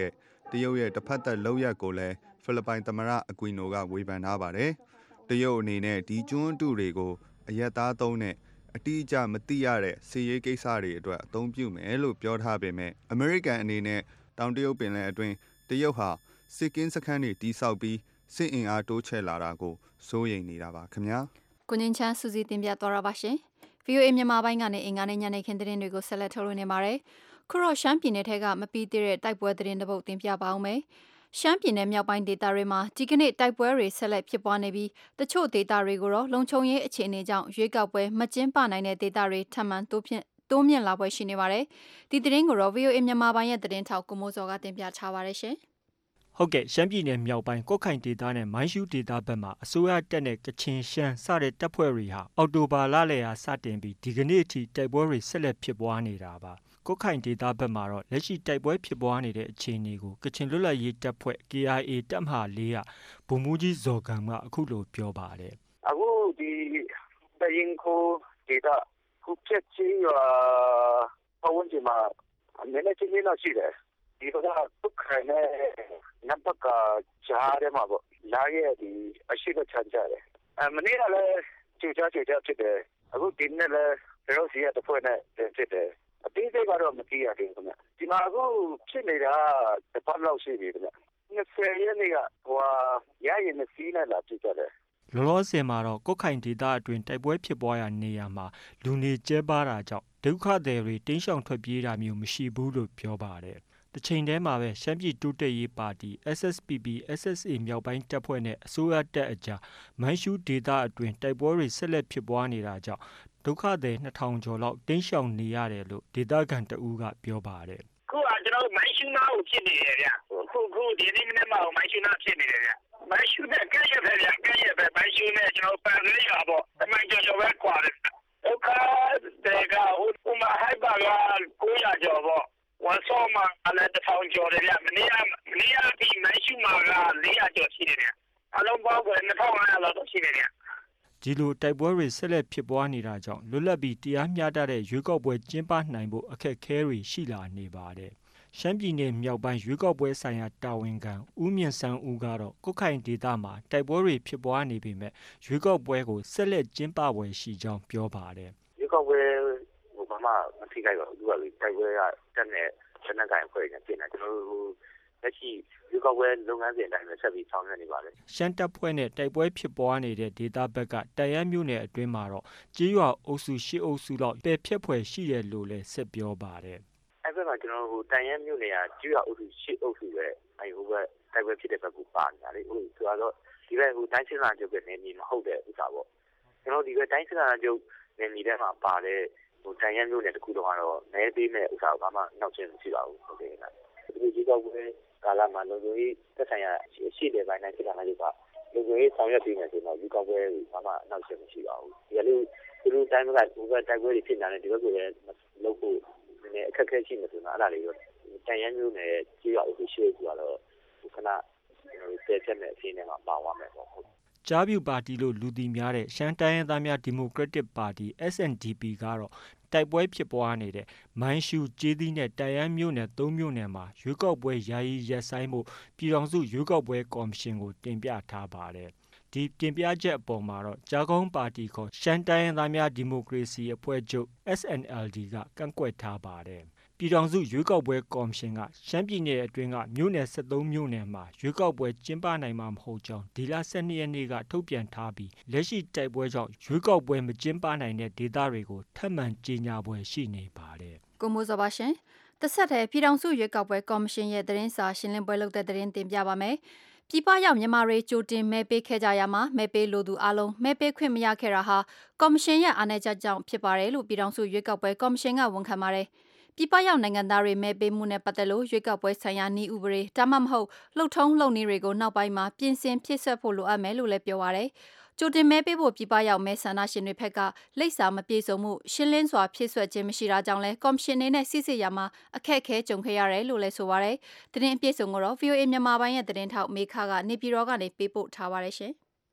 တရုတ်ရဲ့တစ်ဖက်သက်လောက်ရက်ကိုလည်းဖိလစ်ပိုင်သမ္မတအကွီနိုကဝေဖန်ထားပါတယ်တရုတ်အနေနဲ့ဒီကျွန်းတုတွေကိုအရက်သားသုံးနဲ့အတိအကျမသိရတဲ့စီးရေးကိစ္စတွေအတွက်အသုံးပြုမယ်လို့ပြောထားပေမဲ့အမေရိကန်အနေနဲ့တောင်တရုတ်ပင်လယ်အတွင်းတရုတ်ဟာစစ်ကင်းစခန်းတွေတိစောက်ပြီးစစ်အင်အားတိုးချဲ့လာတာကိုစိုးရိမ်နေတာပါခင်ဗျာကိုငင်းချမ်းစူစီတင်ပြသွားတာပါရှင် ဗီအိုအေ မြန်မာပိုင်းကနေအင်္ဂါနေ့ညနေခင်းသတင်းတွေကိုဆက်လက်ထုတ်လွှင့်နေပါတယ်ခုတော့ရှမ်းပြည်နယ်ထဲကမပြီးသေးတဲ့တိုက်ပွဲသတင်းတစ်ပုဒ်တင်ပြပါအောင်မယ်ရှမ်းပြည်နယ်မြောက်ပိုင်းဒေသတွေမှာဒီကနေ့တိုက်ပွဲတွေဆက်လက်ဖြစ်ပွားနေပြီးတချို့ဒေသတွေကိုတော့လုံခြုံရေးအခြေအနေကြောင့်ရွေးကောက်ပွဲမကျင်းပနိုင်တဲ့ဒေသတွေထပ်မံတိုးပြင်းတိုးမြင့်လာပွဲရှိနေပါတယ်ဒီသတင်းကိုတော့ ဗီအိုအေ မြန်မာပိုင်းရဲ့သတင်းထောက်ကိုမိုးစောကတင်ပြထားပါတယ်ရှင်ဟုတ်ကဲ့ရှမ်းပြည်နယ်မြောက်ပိုင်းကွတ်ခိုင်ဒေသနဲ့မိုင်းရှူးဒေသဘက်မှာအစိုးရတပ်နဲ့ကချင်ရှမ်းစတဲ့တပ်ဖွဲ့တွေဟာအော်တိုဘာလလယ်ဟာစတင်ပြီးဒီကနေ့အထိတိုက်ပွဲတွေဆက်လက်ဖြစ်ပွားနေတာပါကွတ်ခိုင်ဒေသဘက်မှာတော့လက်ရှိတိုက်ပွဲဖြစ်ပွားနေတဲ့အခြေအနေကိုကချင်လွတ်လပ်ရေးတပ်ဖွဲ့ ကေအိုင်အေ တပ်မဟာလေးကဗိုလ်မှူးကြီးဇော်ကံကအခုလိုပြောပါတယ်အခုဒီတရင်ကိုဒေသခုချက်ချင်းရွာပတ်ဝန်းကျင်မှာနည်းနည်းချင်းချင်းတော့ရှိတယ်ဒီကကွတ်ခိုင်နဲ့နဘကကြားထဲမှာပေါ့လာရဲ့ဒီအရှိကချမ်းကြတယ်အမနေ့ကလည်းကြိုကြားကြိုကြားဖြစ်တယ်အခုဒီနေ့လည်းဘယ်လိုစီရတဲ့ဖွဲ့နဲ့ဖြစ်တယ်အသေးစိတ်ကတော့မသိရသေးဘူးခင်ဗျဒီမှာအခုဖြစ်နေတာတစ်ပတ်လောက်ရှိပြီခင်ဗျနှစ်ဆယ်ရက်နေ့ကဟိုရရင်မစီးနဲ့လာဖြစ်ကြတယ်လောလောဆယ်မှာတော့ကွတ်ခိုင်ဒေသအတွင်းတိုက်ပွဲဖြစ်ပွားရာနေရာမှာလူနေကျဲပါတာကြောင့်ဒုက္ခသည်တွေတင်းရှောင်ထွက်ပြေးတာမျိုးမရှိဘူးလို့ပြောပါတယ်တစ်ချိန်တည်းမှာပဲရှမ်းပြည်တိုးတက်ရေးပါတီ S S P P S S A မြောက်ပိုင်းတပ်ဖွဲ့နဲ့အစိုးရတပ်အကြားမိုင်းရှူးဒေသအတွင်းတိုက်ပွဲတွေဆက်လက်ဖြစ်ပွားနေတာကြောင့်ဒုက္ခသည်နှစ်ထောင်ကျော်လောက်တင်းရှောင်နေရတယ်လို့ဒေသခံတဦးကပြောပါတယ်ခုကကျွန်တော်မိုင်းရှူးနာကိုဖြစ်နေတယ်ဗျခုခုဒီနေ့မနေ့မှမိုင်းရှူးနာဖြစ်နေတယ်ဗျမိုင်းရှူးနဲ့ကဲရပဲဗျကဲရပဲမိုင်းရှူးနဲ့ကျွန်တော်ပန်လေးရပေါ့အမှန်ကျော်ကျော်ပဲကွာတယ်ဒုက္ခတွေကဥမာဟိုက်ပါကကိုရကျော်ပေါ့ဝန်ဆောင်မှာလည်းတစ်ထောင်ကျော်တယ်ဗျမနေ့ကမနေ့ကဒီမိုင်းရှူးမှာကလေးရာကျော်ရှိတယ်ဗျအလုံးပေါင်းကနှစ်ထောင်၅ရာလောက်ရှိတယ်ဗျဒီလိုတိုက်ပွဲတွေဆက်လက်ဖြစ်ပွားနေတာကြောင့်လွတ်လပ်ပြီးတရားမျှတတဲ့ရွေးကောက်ပွဲကျင်းပနိုင်ဖို့အခက်အခဲတွေရှိလာနေပါတယ်ရှမ်းပြည်နယ်မြောက်ပိုင်းရွေးကောက်ပွဲဆိုင်ရာတာဝန်ခံဦးမြင့်ဆန်းဦးကတော့ကွတ်ခိုင်ဒေသမှာတိုက်ပွဲတွေဖြစ်ပွားနေပေမဲ့ရွေးကောက်ပွဲကိုဆက်လက်ကျင်းပပွဲရှိကြောင်းပြောပါတယ်ရွေးကောက်ပွဲဟိုဘာမှမထိခိုက်တော့ဘူးကလေတိုက်ပွဲကတက်နေစနက်ကိုင်ဖွဲ့နေပြင်နေကျွန်တော်တို့လက်ရှိရွေးကောက်ပွဲလုပ်ငန်းစဉ်အတိုင်းပဲဆက်ပြီးဆောင်ရွက်နေပါတယ်ရှမ်းတပ်ဖွဲ့နဲ့တိုက်ပွဲဖြစ်ပွားနေတဲ့ဒေသဘက်ကတန်ရမ်းမြို့နယ်အတွင်းမှာတော့ကြေးရွာအုပ်စုရှစ်အုပ်စုလောက်ပယ်ဖြတ်ဖွဲ့ရှိတယ်လို့လည်းဆက်ပြောပါတယ်အဲ့ဘက်မှာကျွန်တော်တို့တန်ရမ်းမြို့နယ်ကကြေးရွာအုပ်စုရှစ်အုပ်စုပဲအဲ့ဟိုဘက်တိုက်ပွဲဖြစ်တဲ့ဘက်ကပါနေတာလေဟိုဆိုတော့ဒီဘက်ဟိုတိုင်းစစ်စာချုပ်ပဲနေနေမဟုတ်တဲ့ဥစ္စာပေါ့ကျွန်တော်ဒီဘက်တိုင်းစစ်စာချုပ်နေနေတဲ့မှာပါတဲ့ဟိုတန်ရမ်းမြို့နယ်တခုတော့ကတော့နဲပေးမဲ့ဥစ္စာဘာမှနောက်ကျမရှိပါဘူးဟုတ်ကဲ့လားဒီကြေးကောက်ပွဲကာလမှာလုံခြုံရေးသက်ဆိုင်ရာရှိတဲ့ဘိုင်းတိုင်းစစ်ဌာနချုပ်ကလုံခြုံရေးဆောင်ရွက်ပေးမယ်ဆိုတော့ဒီကောက်ပွဲဘာမှနောက်ကျမရှိပါဘူးဒီလိုသူတို့တိုင်းကဒီဘက်တိုက်ပွဲတွေဖြစ်နေတာဒီဘက်ကိုလည်းလုပ်ဖို့နည်းအခက်အခဲရှိနေဆိုတော့အဲ့ဒါလေးတော့တန်ရမ်းမျိုးနဲ့ကြေးရွာအုပ်စုရှိဆိုတော့ခဏတည်ချက်မဲ့အစင်းထဲမှာပါသွားမယ်ပေါ့ဟုတ်ကြားပြူပါတီလို့လူသိများတဲ့ရှမ်းတိုင်းရင်းသားများဒီမိုကရက်တစ်ပါတီ S N D P ကတော့တိုက်ပွဲဖြစ်ပွားနေတဲ့မိုင်းရှူးကျေးသီးနဲ့တန်ရမ်းမြို့နယ်သုံးမြို့နယ်မှာရွေးကောက်ပွဲယာယီရပ်ဆိုင်းမှုပြည်ထောင်စုရွေးကောက်ပွဲကော်မရှင်ကိုတင်ပြထားပါတယ်ဒီတင်ပြချက်အပေါ်မှာတော့ကြားကုန်းပါတီခေါ်ရှမ်းတိုင်းရင်းသားများဒီမိုကရေစီအဖွဲ့ချုပ် S N L D ကကန့်ကွက်ထားပါတယ်ပြည်ထောင်စုရွေးကောက်ပွဲကော်မရှင်ကရှမ်းပြည်နယ်အတွင်းကမြို့နယ်၁၃မြို့နယ်မှာရွေးကောက်ပွဲကျင်းပနိုင်မှာမဟုတ်ကြောင်းဒီလ၁၂ရက်နေ့ကထုတ်ပြန်ထားပြီးလက်ရှိတိုက်ပွဲကြောင့်ရွေးကောက်ပွဲမကျင်းပနိုင်တဲ့ဒေသတွေကိုထပ်မံကြေညာပွဲရှိနေပါတယ်။ကိုမိုးစောပါရှင်။တစ်ဆက်တည်းပြည်ထောင်စုရွေးကောက်ပွဲကော်မရှင်ရဲ့သတင်းစာရှင်းလင်းပွဲလုပ်တဲ့သတင်းတင်ပြပါမယ်။ပြည်ပရောက်မြန်မာတွေကြိုတင်မဲပေးခဲ့ကြရမှာမဲပေးလိုသူအလုံးမဲပေးခွင့်မရခဲ့တာဟာကော်မရှင်ရဲ့အားနည်းချက်ကြောင့်ဖြစ်ပါတယ်လို့ပြည်ထောင်စုရွေးကောက်ပွဲကော်မရှင်ကဝန်ခံပါတယ်။ပြည်ပရောက်နိုင်ငံသားတွေမဲပေးမှုနဲ့ပတ်သက်လို့ရွေးကောက်ပွဲဆိုင်ရာနည်းဥပဒေဒါမှမဟုတ်လှုပ်ထုံးလုပ်နည်းတွေကိုနောက်ပိုင်းမှာပြင်ဆင်ဖြည့်ဆွတ်ဖို့လိုအပ်မယ်လို့လည်းပြောပါရယ်ကြိုတင်မဲပေးဖို့ပြည်ပရောက်မဲဆန္ဒရှင်တွေဘက်ကလိပ်စာမပြေစုံမှုရှင်းလင်းစွာဖြည့်ဆွတ်ခြင်းမရှိတာကြောင့်လဲကော်မရှင်နေနဲ့စစ်စစ်ရမှာအခက်အခဲကြုံခဲ့ရတယ်လို့လည်းဆိုပါရယ်သတင်းအပြည့်စုံကိုတော့ V O A မြန်မာပိုင်းရဲ့သတင်းထောက်မေခကနေပြည်တော်ကနေပေးပို့ထားပါရယ်ရှင်ဒီ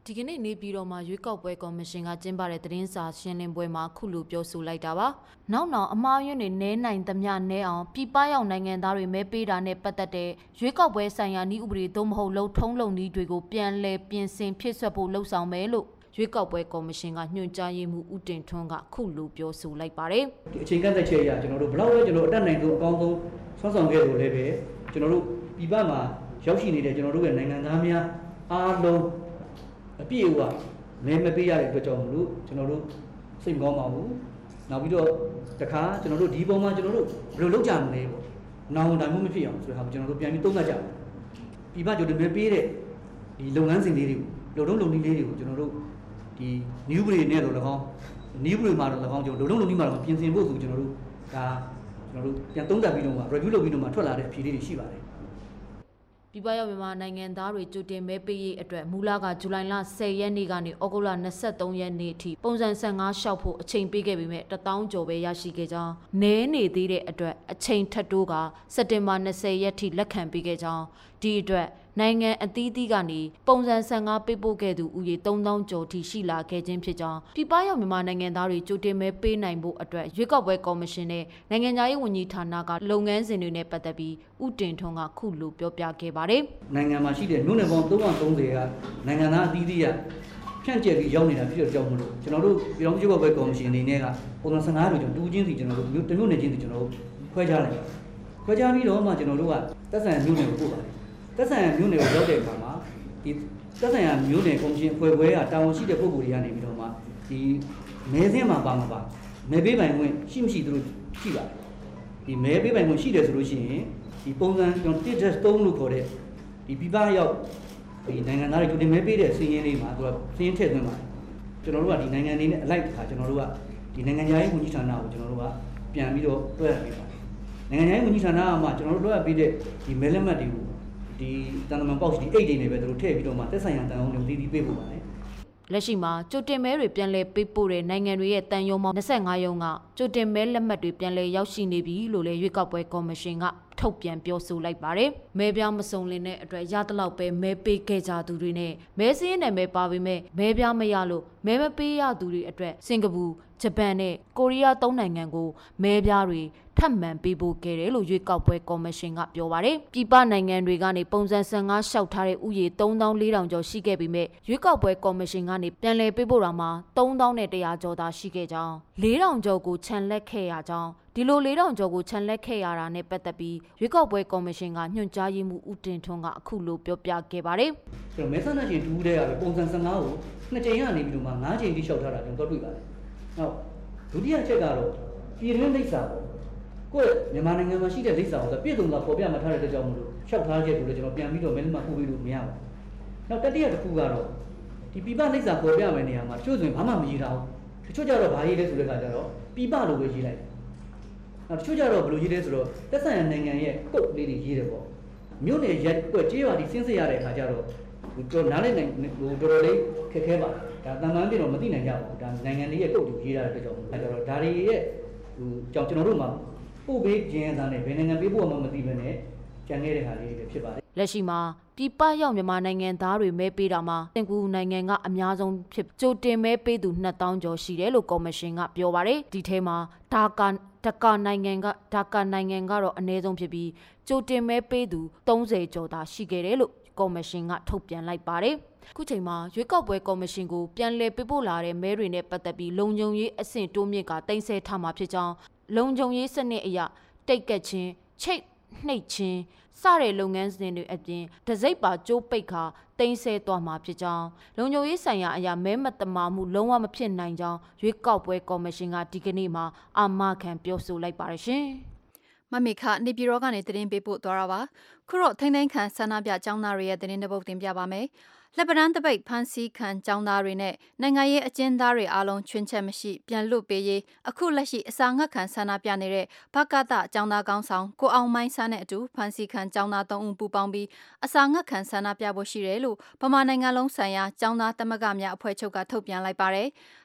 ဒီကနေ့နေပြည်တော်မှာရွေးကောက်ပွဲကော်မရှင်ကကျင်းပတဲ့သတင်းစာရှင်းလင်းပွဲမှာခုလိုပြောဆိုလိုက်တာပါ။နောက်နောက်အမှားယွင်းတွေနဲနိုင်သမျှနဲအောင်ပြည်ပရောက်နိုင်ငံသားတွေမဲပေးတာနဲ့ပတ်သက်တဲ့ရွေးကောက်ပွဲဆိုင်ရာနည်းဥပဒေသို့မဟုတ်လုံထုံးလုံနည်းတွေကိုပြန်လည်ပြင်ဆင်ဖြစ်ဆွတ်ဖို့လှုံ့ဆော်မယ်လို့ရွေးကောက်ပွဲကော်မရှင်ကညွှန်ကြားရေးမှူးဦးတင်ထွန်းကခုလိုပြောဆိုလိုက်ပါတယ်။ဒီအချိန်ကန့်သက်ချက်အရကျွန်တော်တို့ဘလောက်လဲကျွန်တော်တို့အတက်နိုင်ဆုံးအကောင်းဆုံးဆွမ်းဆောင်ခဲ့လို့လည်းပဲကျွန်တော်တို့ပြည်ပမှာရောက်ရှိနေတဲ့ကျွန်တော်တို့ရဲ့နိုင်ငံသားများအားလုံးအပြည့်အဝမဲမပေးရတဲ့အတွက်ကြောင့်မလို့ကျွန်တော်တို့စိတ်မကောင်းပါဘူး။နောက်ပြီးတော့တခါကျွန်တော်တို့ဒီပုံမှာကျွန်တော်တို့ဘယ်လိုလုပ်ကြမလဲပေါ့။နောင်တိုင်မှုမဖြစ်အောင်ဆိုတဲ့ဟာကိုကျွန်တော်တို့ပြန်ပြီးသုံးသပ်ကြအောင်။ပြည်ပကြိုတင်မဲပေးတဲ့ဒီလုပ်ငန်းစဉ်လေးတွေကိုလုံထုံးလုံနည်းလေးတွေကိုကျွန်တော်တို့ဒီ new breed နဲ့တော့၎င်း new breed မှာတော့၎င်းကျွန်တော်လုံထုံးလုံနည်းမှာတော့ပြင်ဆင်ဖို့ဆိုကျွန်တော်တို့ဒါကျွန်တော်တို့ပြန်သုံးသပ်ပြီးတော့မှ review လုပ်ပြီးတော့မှထွက်လာတဲ့အဖြေလေးတွေရှိပါတယ်ပြည်ပရောက်မြန်မာနိုင်ငံသားတွေကြိုတင်မဲပေးရေးအတွက်မူလကဇူလိုင်လဆယ်ရက်နေ့ကနေဩဂုတ်လ၂၃ရက်နေ့ထိပုံစံ၁၅လျှောက်ဖို့အချိန်ပေးခဲ့ပေမဲ့တသောင်းကျော်ပဲရရှိခဲ့ကြောင်းနည်းနေသေးတဲ့အတွက်အချိန်ထပ်တိုးကစက်တင်ဘာ၂၀ရက်ထိလက်ခံပေးခဲ့ကြောင်းဒီအတွက်နိုင်ငံအသီးသီးကနေပုံစံ၁၅ပေးပို့ခဲ့သူဦးရေ၃သောင်းကျော်ထိရှိလာခဲ့ခြင်းဖြစ်ကြောင်းပြည်ပရောက်မြန်မာနိုင်ငံသားတွေကြိုတင်မဲပေးနိုင်ဖို့အတွက်ရွေးကောက်ပွဲကော်မရှင်နဲ့နိုင်ငံသားရေးဝန်ကြီးဌာနကလုပ်ငန်းစဉ်တွေနဲ့ပတ်သက်ပြီးဦးတင်ထွန်းကခုလိုပြောပြခဲ့ပါတယ်။နိုင်ငံမှာရှိတဲ့မြို့နယ်ပေါင်း၃၃၀ကနိုင်ငံသားအသီးသီးကဖြန့်ကျက်ပြီးရောက်နေတာဖြစ်တဲ့ကြောင့်မလို့ကျွန်တော်တို့ပြည်ထောင်စုရွေးကောက်ပွဲကော်မရှင်အနေနဲ့ကပုံစံ၁၅ကိုကျွန်တော်တူးချင်းစီကျွန်တော်တို့မြို့တစ်မြို့နယ်ချင်းစီကျွန်တော်တို့ခွဲခြားလိုက်ခွဲခြားပြီးတော့မှကျွန်တော်တို့ကသက်ဆိုင်ရာမြို့နယ်ကိုပို့ပါတယ်သက်ဆိုင်ရာမြို့နယ်ကိုရောက်တဲ့အခါမှာဒီသက်ဆိုင်ရာမြို့နယ်ကော်မရှင်အဖွဲ့ခွဲကတာဝန်ရှိတဲ့ပုဂ္ဂိုလ်တွေကနေပြီးတော့မှဒီမဲစင်းမှာပါမှာပါမဲပေးပိုင်ခွင့်ရှိမရှိသူတို့ရှိပါတယ်ဒီမဲပေးပိုင်ခွင့်ရှိတယ်ဆိုလို့ရှိရင်ဒီပုံစံကျွန်တော်တစ်ဒက်သုံးလို့ခေါ်တဲ့ဒီပြပရောက်ဒီနိုင်ငံသားတွေကြိုတင်မဲပေးတဲ့စီးရင်လေးမှာသူကစီးရင်ထည့်သွင်းပါတယ်ကျွန်တော်တို့ကဒီနိုင်ငံလေးနဲ့အလိုက်တစ်ခါကျွန်တော်တို့ကဒီနိုင်ငံခြားရေးဝန်ကြီးဌာနကိုကျွန်တော်တို့ကပြန်ပြီးတော့တွဲရပေးပါတယ်နိုင်ငံခြားရေးဝန်ကြီးဌာနကမှကျွန်တော်တို့တွဲရပေးတဲ့ဒီမဲလက်မှတ်တွေကိုဒီတန်တမန်ပေါက်ဒီအိတ်တွေနဲ့ပဲသူတို့ထည့်ပြီးတော့မှသက်ဆိုင်ရာတန်အောင်တွေတည်တည်ပေးဖို့ပါလေလက်ရှိမှာကြိုတင်မဲတွေပြန်လည်ပေးပို့တဲ့နိုင်ငံတွေရဲ့တန်ယုံပေါင်း၂၅ရုံးကကြိုတင်မဲလက်မှတ်တွေပြန်လည်ရောက်ရှိနေပြီလို့လည်းရွေးကောက်ပွဲကော်မရှင်ကထုတ်ပြန်ပြောဆိုလိုက်ပါတယ်။မဲပြားမစုံလင်တဲ့အတွက်ရသလောက်ပဲမဲပေးခဲ့ကြသူတွေနဲ့မဲစင်းနဲ့မဲပါပေမဲ့မဲပြားမရလို့မဲမပေးရသူတွေအတွက်စင်ကာပူဂျပန်နဲ့ကိုရီးယားသုံးနိုင်ငံကိုမဲပြားတွေထပ်မံပေးပို့ခဲ့တယ်လို့ရွေးကောက်ပွဲကော်မရှင်ကပြောပါတယ်။ပြည်ပနိုင်ငံတွေကနေပုံစံ၁၅လျှောက်ထားတဲ့ဥယေ၃သောင်း၄ထောင်ကျော်ရှိခဲ့ပေမဲ့ရွေးကောက်ပွဲကော်မရှင်ကနေပြန်လည်ပေးပို့တာမှာ၃သောင်းနဲ့၁၀၀ကျော်သာရှိခဲ့ကြောင်း၄ထောင်ကျော်ကိုခြံလက်ခဲ့ရကြောင်းဒီလို၄ထောင်ကျော်ကိုခြံလက်ခဲ့ရတာနဲ့ပတ်သက်ပြီးရွေးကောက်ပွဲကော်မရှင်ကညွှန်ကြားရေးမှူးဦးတင်ထွန်းကအခုလိုပြောပြခဲ့ပါတယ်။ကျွန်တော်မဲဆန္ဒရှင်တူးတဲ့ကပဲပုံစံ၁၅ကိုနှစ်ကြိမ်ကနေပြီးတော့မှ၅ကြိမ်တိလျှောက်ထားတာကျွန်တော်တွေ့ပါတယ်။နောက်ဒုတိယချက်ကတော့ပြည်တွင်းလိပ်စာပေါ့ကိုယ်မြန်မာနိုင်ငံမှာရှိတဲ့လိပ်စာကိုပြည့်စုံစွာပေါ်ပြမထားတဲ့အတွက်ကြောင့်မလို့လျှောက်ထားချက်ကိုလည်းကျွန်တော်ပြန်ပြီးတော့မဲလက်မှတ်ပို့ပေးလို့မရဘူး။နောက်တတိယတစ်ခုကတော့ဒီပြပလိပ်စာပေါ်ပြမယ်နေရာမှာတချို့ဆိုရင်ဘာမှမရေးထားဘူး။တချို့ကျတော့ဘာရေးလဲဆိုတဲ့အခါကျတော့ပြပလို့ပဲရေးလိုက်။နောက်တချို့ကျတော့ဘယ်လိုရေးလဲဆိုတော့သက်ဆိုင်ရာနိုင်ငံရဲ့ကုတ်လေးတွေရေးတယ်ပေါ့။မြို့နယ်ရက်ကွက်ကြေးရွာဒီစင်းစစ်ရတဲ့အခါကျတော့တော်နားလေးနိုင်ဟိုတော်တော်လေးခက်ခဲပါဒါတန်တန်းပြတော့မသိနိုင်ကြဘူးဒါနိုင်ငံလေးရဲ့ကုတ်တွေရေးထားတဲ့အတွက်ကြောင့်အဲတော့ဒါတွေရဲ့ဟိုကြောင့်ကျွန်တော်တို့မှာပို့ပေးခြင်းသားနဲ့ဘယ်နိုင်ငံပေးဖို့မှမသိဘဲနဲ့ကြံခဲ့တဲ့ဟာလေးတွေဖြစ်ပါတယ်လက်ရှိမှာပြည်ပရောက်မြန်မာနိုင်ငံသားတွေမဲပေးတာမှာစင်ကာပူနိုင်ငံကအများဆုံးဖြစ်ကြိုတင်မဲပေးသူ၂သောင်းကျော်ရှိတယ်လို့ကော်မရှင်ကပြောပါတယ်ဒီထဲမှာဒါကာဒကာနိုင်ငံကဒါကာနိုင်ငံကတော့အနည်းဆုံးဖြစ်ပြီးကြိုတင်မဲပေးသူ၃၀ကျော်သာရှိခဲ့တယ်လို့ကော်မရှင်ကထုတ်ပြန်လိုက်ပါတယ်ခုချိန်မှာရွေးကောက်ပွဲကော်မရှင်ကိုပြန်လည်ပေးပို့လာတဲ့မဲတွေနဲ့ပတ်သက်ပြီးလုံခြုံရေးအဆင့်တိုးမြင့်ကတင်ဆက်ထားမှာဖြစ်ကြောင်းလုံခြုံရေးစနစ်အရတိတ်ကက်ချင်းချိတ်နှိပ်ချင်းစတဲ့လုပ်ငန်းစဉ်တွေအပြင်တစိမ့်ပါကျိုးပိတ်ခါတင်ဆက်သွားမှာဖြစ်ကြောင်းလုံခြုံရေးဆိုင်ရာအရာမဲမတမာမှုလုံးဝမဖြစ်နိုင်ကြောင်းရွေးကောက်ပွဲကော်မရှင်ကဒီကနေ့မှာအာမခံပြောဆိုလိုက်ပါတယ်ရှင်မမေခနေပြည်တော်ကနေသတင်းပေးပို့သွားတာပါခုတော့ထိန်းသိမ်းခံဆန္ဒပြကျောင်းသားတွေရဲ့သတင်းတစ်ပုဒ်တင်ပြပါမယ်လက်ပံတပိတ်ဖန်စီခံကျောင်းသားတွေနဲ့နိုင်ငံရေးအကျဉ်းသားတွေအားလုံးချွင်းချက်မရှိပြန်လွတ်ပေးရေးအခုလက်ရှိအစာငတ်ခံဆန္ဒပြနေတဲ့ဘကတကျောင်းသားကောင်းဆောင်ကိုအောင်မိုင်းဆန်းနဲ့အတူဖန်စီခံကျောင်းသားသုံးဦးပူးပေါင်းပြီးအစာငတ်ခံဆန္ဒပြဖို့ရှိတယ်လို့ဗမာနိုင်ငံလုံးဆိုင်ရာကျောင်းသားသမဂ္ဂများအဖွဲ့ချုပ်ကထုတ်ပြန်လိုက်ပါတယ်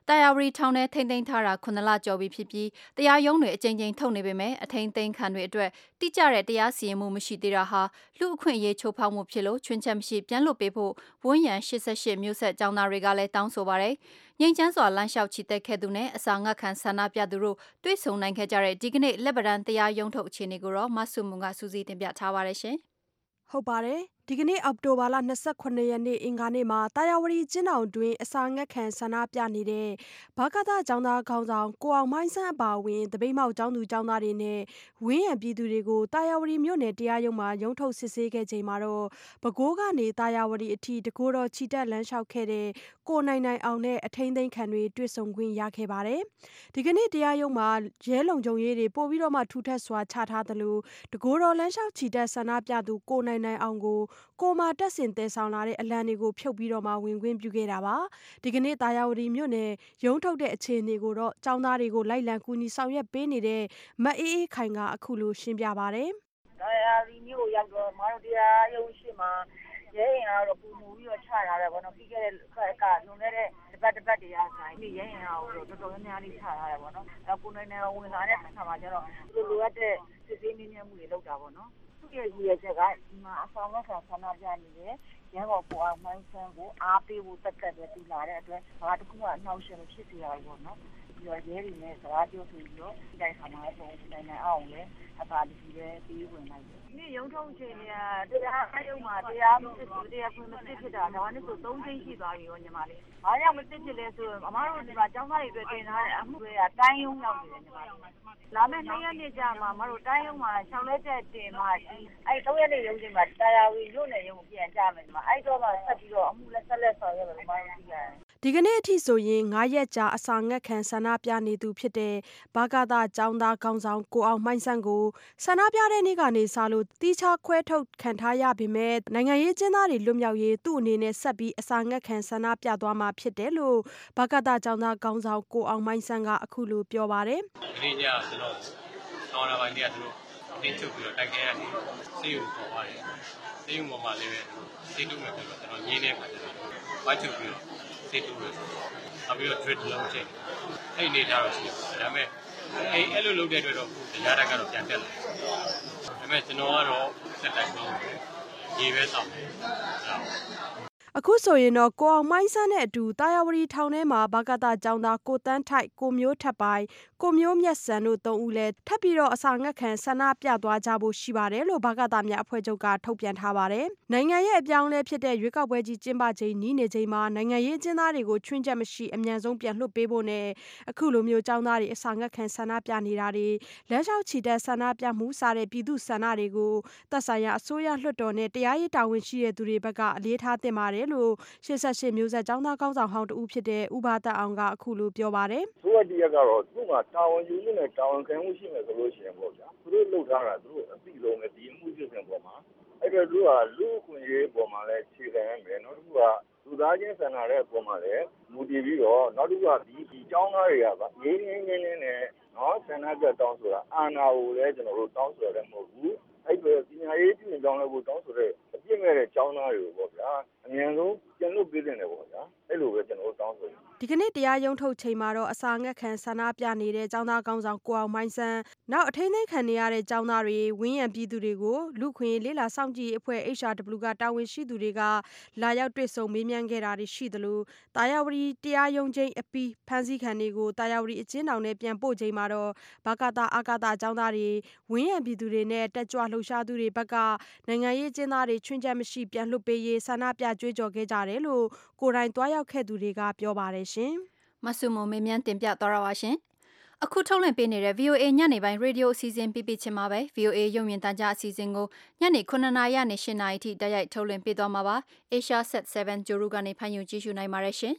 တာယာဝတီထောင်ထဲထိန်းသိမ်းထားတာခုနှစ်လကျော်ပြီဖြစ်ပြီးတရားရုံးတွေအကြိမ်ကြိမ်ထုတ်နေပေမဲ့အထိန်းသိမ်းခံတွေအတွက်တိကျတဲ့တရားစီရင်မှုမရှိသေးတာဟာလူအခွင့်အရေးချိုးဖောက်မှုဖြစ်လို့ချွင်းချက်မရှိပြန်လွတ်ပေးဖို့ဝန်းရံ၈၈မျိုးဆက်ကျောင်းသားတွေကလည်းတောင်းဆိုပါတယ်။ငြိမ်းချမ်းစွာလမ်းလျှောက်ချီတက်ခဲ့သူနဲ့အစာငတ်ခံဆန္ဒပြသူတို့တွေ့ဆုံနိုင်ခဲ့ကြတဲ့ဒီကနေ့လက်ပံတရားရုံးထုတ်အခြေအနေကိုတော့မဆုမွန်ကစူးစီးတင်ပြထားပါတယ်ရှင်။ဟုတ်ပါတယ်ဒီကနေ့အောက်တိုဘာလ၂၈ရက်နေ့အင်္ဂါနေ့မှာတာယာဝတီကျင်းအောင်တွင်အစာငတ်ခံဆန္ဒပြနေတဲ့ဘာကသကျောင်းသားခေါင်းဆောင်ကိုအောင်မိုင်းဆန်းအပါအဝင်တပိတ်မောက်ကျောင်းသူကျောင်းသားတွေနဲ့ဝင်းရံပြည်သူတွေကိုတာယာဝတီမြို့နယ်တရားရုံးမှာရုံးထုတ်စစ်ဆေးခဲ့ချိန်မှာတော့ပဲခူးကနေတာယာဝတီအထိတကိုယ်တော်ချီတက်လမ်းလျှောက်ခဲ့တဲ့ကိုနိုင်နိုင်အောင်နဲ့အထိန်းသိမ်းခံတွေတွေ့ဆုံခွင့်ရခဲ့ပါတယ်ဒီကနေ့တရားရုံးမှာရဲလုံခြုံရေးတွေပို့ပြီးတော့မှထူထပ်စွာချထားသလိုတကိုယ်တော်လမ်းလျှောက်ချီတက်ဆန္ဒပြသူကိုနိုင်နိုင်အောင်ကိုကိုမာတက်စင်တဲဆောင်လာတဲ့အလံတွေကိုဖြုတ်ပြီးတော့မှဝင်ခွင့်ပြုခဲ့တာပါဒီကနေ့တာယာဝတီမြို့နယ်ရုံးထုတ်တဲ့အခြေအနေကိုတော့ចောင်းသားတွေကိုလိုက်လံကူညီဆောင်ရွက်ပေးနေတဲ့မအေးအေးခိုင်ကအခုလိုရှင်းပြပါတယ်တာယာဝတီမြို့ရောက်တော့မတို့တရားရုံးရှိမှာရဲရင်ကတော့ပူမှုပြီးတော့ချထားတယ်ဗောနော်ပြီးခဲ့တဲ့ဘက်ကလွန်ခဲ့တဲ့တပတ်တပတ်တရားဆိုင်ဒီရဲရင်ကတော့တော်တော်များများလေးချထားတယ်ဗောနော်အဲကိုနိုင်နေဝင်လာတဲ့အခါမှာကျတော့သူလိုအပ်တဲ့စစ်ဆေးနည်းနည်းမှုတွေလုပ်တာဗောနော်သူ့ရဲ့ရည်ရွယ်ချက်ကဒီမှာအဆောင်လက်ခံဆန္ဒပြနေတယ်ရဲဘော်ကိုအောင်မိုင်းဆန်းကိုအားပေးဖို့တက်တက်ပဲတူလာတဲ့အတွက်ဘာတစ်ခုမှအနှောက်အယှက်မဖြစ်စေရဘူးဗောနော်ပြီးတော့ရဲတွေနဲ့စကားပြောဆိုပြီးတော့ဒီတိုင်းခါမှာပုံနိုင်နိုင်အောင်လေအပါဒီပဲပြီးဝင်လိုက်တယ်ဒီနေ့ရုံးထုတ်ချိန်ကတရားရုံးမှာတရားမစစ်ဘူးတရားခွင့်မစစ်ဖြစ်တာဒါမှလည်းဆိုသုံးချိန်ရှိသွားပြီရောညီမလေးဘာကြောင့်မစစ်ဖြစ်လဲဆိုတော့အမားတို့ဒီမှာကျောင်းသားတွေအတွက်တင်ထားတဲ့အမှုတွေကတိုင်းရုံးရောက်နေတယ်ညီမလေးလာမယ့်နှစ်ရက်နေ့ကြာမှာအမားတို့တိုင်းရုံးမှာရှောင်းလဲချက်တင်မှာဒီအဲ့သုံးရက်နေ့ရုံးချိန်မှာတရားဝင်ရုံးနယ်ရုံးကိုပြန်ကြမယ်ညီမအဲ့တော့မှဆက်ပြီးတော့အမှုလက်ဆက်လက်ဆောင်ရမယ်ညီမလေးသိရတယ်ဒီကနေ့အထိဆိုရင်၅ရက်ကြာအစာငတ်ခံဆန္ဒပြနေသူဖြစ်တဲ့ဘာကသကျောင်းသားခေါင်းဆောင်ကိုအောင်မိုင်းဆန်းကိုဆန္ဒပြတဲ့နေ့ကနေစလို့တီးခြားခွဲထုတ်ခံထားရပေမဲ့နိုင်ငံရေးကျင်းသားတွေလွတ်မြောက်ရေးသူ့အနေနဲ့ဆက်ပြီးအစာငတ်ခံဆန္ဒပြသွားမှာဖြစ်တယ်လို့ဘာကသကျောင်းသားခေါင်းဆောင်ကိုအောင်မိုင်းဆန်းကအခုလိုပြောပါတယ်။ဒီနေ့ညကျွန်တော်ဆောင်းလာပိုင်းနေ့ကသူတို့တင်းချုပ်ပြီးတော့တိုက်ခိုက်ရနေစေးကိုခေါ်ပါတယ်။စေးရုံပေါ်မှာလည်းပဲစေးတူမယ်ပြောတော့ကျွန်တော်ငင်းတဲ့ခါကျတော့ဝါချုပ်ပြီးတော့စေးတူမယ်။နောက်ပြီးတော့ trade လုပ်ချိန်အဲ့နေကြတော့ရှိတယ်။ဒါပေမဲ့အဲ့အဲ့လိုလုပ်တဲ့အတွက်တော့တရားတက်ကတော့ပြန်တက်လာတယ်။ဒါပေမဲ့ကျွန်တော်ကတော့စက်တိုက်တော့ရေပဲတောက်တယ်။အခုဆိုရင်တော့ကိုအောင်မိုင်းဆန်းနဲ့အတူတာယာဝတီထောင်ထဲမှာဘာကသကျောင်းသားကိုတန်းထိုက်ကိုမျိုးထပ်ပိုင်ကိုမျိုးမြတ်စံတို့သုံးဦးလည်းထပ်ပြီးတော့အစာငတ်ခံဆန္ဒပြသွားကြဖို့ရှိပါတယ်လို့ဘာကသများအဖွဲ့ချုပ်ကထုတ်ပြန်ထားပါတယ်နိုင်ငံရဲ့အပြောင်းအလဲဖြစ်တဲ့ရွေးကောက်ပွဲကြီးကျင်းပချိန်နီးနေချိန်မှာနိုင်ငံရေးအကျဉ်းသားတွေကိုချွင်းချက်မရှိအမြန်ဆုံးပြန်လွှတ်ပေးဖို့နဲ့အခုလိုမျိုးကျောင်းသားတွေအစာငတ်ခံဆန္ဒပြနေတာတွေလက်လျှောက်ချီတဲ့ဆန္ဒပြမှုစတဲ့ပြည်သူဆန္ဒတွေကိုသက်ဆိုင်ရာအစိုးရလွှတ်တော်နဲ့တရားရေးတာဝန်ရှိတဲ့သူတွေဘက်ကအလေးထားသင့်ပါတယ်လို့ရှစ်ဆက်ရှစ်မျိုးဆက်ကျောင်းသားကောင်းဆောင်ဟောင်းတူဖြစ်တဲ့ဥပါဒအောင်ကအခုလိုပြောပါတယ်။သူကဒီရက်ကတော့သူ့မှာတာဝန်ယူမှုနဲ့တာဝန်ခံမှုရှိမယ်ဆိုလို့ရှိရင်ပေါ့ဗျာ။သူတို့လှုပ်ထားတာသူတို့အသိဆုံးနဲ့ဒီအမှုဖြစ်စဉ်ပေါ်မှာအဲ့တော့သူကလူ့အခွင့်အရေးပေါ်မှာလည်းခြေခံရမယ်။နောက်တစ်ခုကလူသားချင်းဆန္ဒတဲ့ပုံမှာလည်းမူတည်ပြီးတော့နောက်တစ်ခုကဒီဒီကျောင်းသားတွေကငင်းငင်းငင်းငင်းနဲ့နော်ဆန္ဒပြတောင်းဆိုတာအာဏာကိုလည်းကျွန်တော်တို့တောင်းဆိုရတယ်မဟုတ်ဘူး။အဲ့တော့ပညာရေးပြုရင်တောင်းလည်းကိုတောင်းဆိုတဲ့အပြစ်မဲ့တဲ့ကျောင်းသားတွေကိုပေါ့ဗျာအမြန်ဆုံးပြန်လို့ပေးတဲ့တယ်ပေါ့ဗျာအဲ့လိုပဲကျွန်တော်တို့တောင်းဆိုဒီကနေ့တရားရုံးထုတ်ချိန်မှာတော့အစာငတ်ခံဆန္ဒပြနေတဲ့ကျောင်းသားကောင်းဆောင်ကိုအောင်မိုင်းဆန်းနောက်အထိန်းသိမ်းခံနေရတဲ့ကျောင်းသားတွေဝင်းရံပြည်သူတွေကိုလူခွင့်လေးလာစောင့်ကြည့်အဖွဲ့ H R W ကတာဝန်ရှိသူတွေကလာရောက်တွေ့ဆုံမေးမြန်းခဲ့တာတွေရှိသလိုတာယာဝတီတရားရုံးချင်းအပီးဖမ်းဆီးခံတွေကိုတာယာဝတီအကျဉ်းထောင်နဲ့ပြန်ပို့ချိန်မှာတော့ဘာကတာအာကတာကျောင်းသားတွေဝင်းရံပြည်သူတွေနဲ့တက်ကြွလှုပ်ရှားသူတွေဘက်ကနိုင်ငံရေးကျင်းသားတွေချွင်းချက်မရှိပြန်လွှတ်ပေးရေးဆန္ဒပြကြွေးကြော်ခဲ့ကြတယ်လို့ကိုယ်တိုင်တွားရောက်ခဲ့သူတွေကပြောပါတယ်ရှင်မဆုမမေမြန်တင်ပြသွားတာပါရှင်အခုထုတ်လွှင့်ပေးနေတဲ့ V O A ညနေပိုင်းရေဒီယိုအစီအစဉ်ပြပြချင်းမှာပဲ V O A ရုံမြင်တန်းကြားအစီအစဉ်ကိုညနေခုနှစ်နာရီနဲ့၈နာရီထိတိုက်ရိုက်ထုတ်လွှင့်ပေးသွားမှာပါ Asia Set 7 Joru ကနေဖန်ယူကြည့်ရှုနိုင်ပါတယ်ရှင်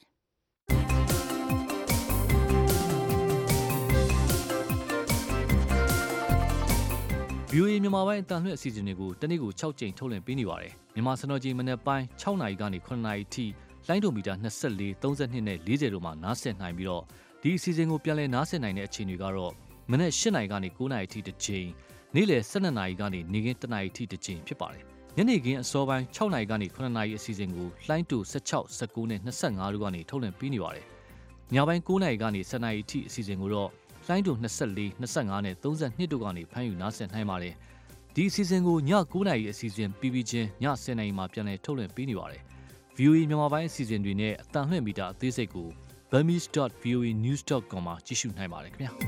ဗီအိုအေမြန်မာပိုင်းအတန်လွှင့်အစီအစဉ်တွေကိုတနေ့ကို၆ကြိမ်ထုတ်လွှင့်ပေးနေပါတယ်မြန်မာစံတော်ချိန်မနေ့ပိုင်း၆နာရီကနေ9နာရီထိလိုင်းဒိုမီတာ၂၄ ၃၂နဲ့၄၀တို့မှာနားဆင်နိုင်ပြီးတော့ဒီအစီအစဉ်ကိုပြန်လည်နားဆင်နိုင်တဲ့အချိန်တွေကတော့မနေ့၈နာရီကနေ၉နာရီထိတစ်ချိန်နေ့လယ်၁၂နာရီကနေနေ့ခင်း၁နာရီထိတစ်ချိန်ဖြစ်ပါတယ်ညနေခင်းအစောပိုင်း၆နာရီကနေ9နာရီအစီအစဉ်ကိုလိုင်းဒို၁၆ ၁၉နဲ့၂၅တို့ကနေထုတ်လွှင့်ပေးနေပါတယ်ညပိုင်း၉နာရီကနေ၁၀နာရီအထိအစီအစဉ်ကိုတော့လိုင်းတူ၂၄ ၂၅နဲ့၃၂တို့ကနေဖမ်းယူနားဆင်နိုင်ပါတယ်ဒီအစီအစဉ်ကိုည၉နာရီအစီအစဉ်ပြီးပြီးချင်းည၁၀နာရီမှာပြန်လည်ထုတ်လွှင့်ပေးနေပါတယ် ဗွီအိုအေ မြန်မာပိုင်းအစီအစဉ်တွေနဲ့အတန်လှည့်မီတာအသေးစိတ်ကို burmese dot v o a news dot com မှာကြည့်ရှုနိုင်ပါတယ်ခင်ဗျာ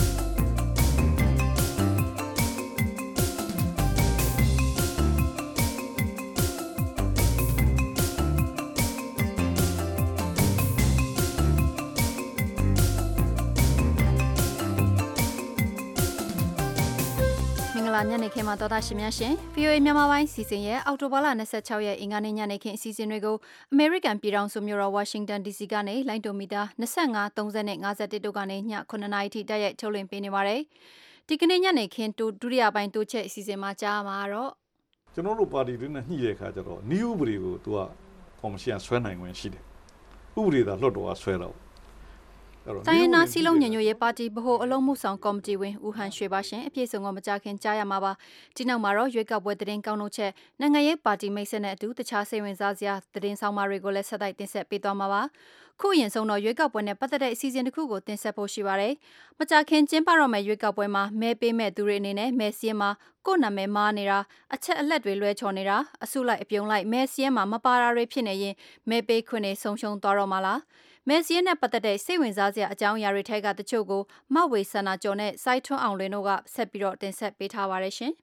ညနေခင်းမှာတော်တာရှင်များရှင် ဗွီအိုအေ မြန်မာပိုင်းစီစဉ်ရဲ့အောက်တိုဘာလ၂၆ရက်အင်္ဂါနေ့ညနေခင်းအစီအစဉ်တွေကိုအမေရိကန်ပြည်ထောင်စုမြို့တော်ဝါရှင်တန် ဒီစီ ကနေလိုင်းတိုမီတာ၂၅ ၃၀နဲ့၅၁တို့ကနေညခုနှစ်နာရီထိတိုက်ရိုက်ထုတ်လွှင့်ပေးနေပါတယ်။ဒီကနေ့ညနေခင်းဒုတိယပိုင်းတိုးချက်အစီအစဉ်မှာကြားမှာတော့ကျွန်တော်တို့ပါတီတွေနဲ့ညှိတဲ့အခါကျတော့နည်းဥပဒေကိုသူကကော်မရှင်ဆွဲနိုင်ဝင်ရှိတယ်။ဥပဒေသာလွှတ်တော်ကဆွဲတော့တိုင်းရင်းသားစီလုံးညညရေးပါတီဗဟိုအလုံးမှုဆောင်ကော်မတီဝင်ဦးဟန်ရွှေပါရှင်အပြည့်စုံကမကြခင်ကြားရမှာပါဒီနောက်မှာတော့ရွေးကောက်ပွဲသတင်းကောင်းတို့ချက်နိုင်ငံရေးပါတီမိတ်ဆက်နဲ့အတူတခြားစိတ်ဝင်စားစရာသတင်းဆောင်မှာတွေကိုလည်းဆက်တိုက်တင်ဆက်ပေးသွားမှာပါခုရင်ဆုံးတော့ရွေးကောက်ပွဲနဲ့ပတ်သက်တဲ့အစီအစဉ်တစ်ခုကိုတင်ဆက်ဖို့ရှိပါတယ်မကြခင်ကျင်းပတော့မယ့်ရွေးကောက်ပွဲမှာမဲပေးမဲ့သူတွေအနေနဲ့မဲစည်းမှာကိုယ်နာမည်မားနေတာအချက်အလက်တွေလွဲချော်နေတာအစုလိုက်အပြုံလိုက်မဲစည်းမှာမပါတာတွေဖြစ်နေရင်မဲပေးခွင့်နဲ့ဆုံးရှုံးသွားတော့မှာလားမဲစည်းနဲ့ပတ်သက်တဲ့စိတ်ဝင်စားစရာအကြောင်းအရာတွေထဲကတချို့ကိုမဝေဆန္ဒကျော်နဲ့စိုက်ထွန်းအောင်လွင်တို့ကဆက်ပြီးတော့တင်ဆက်ပေးထားပါရရှင်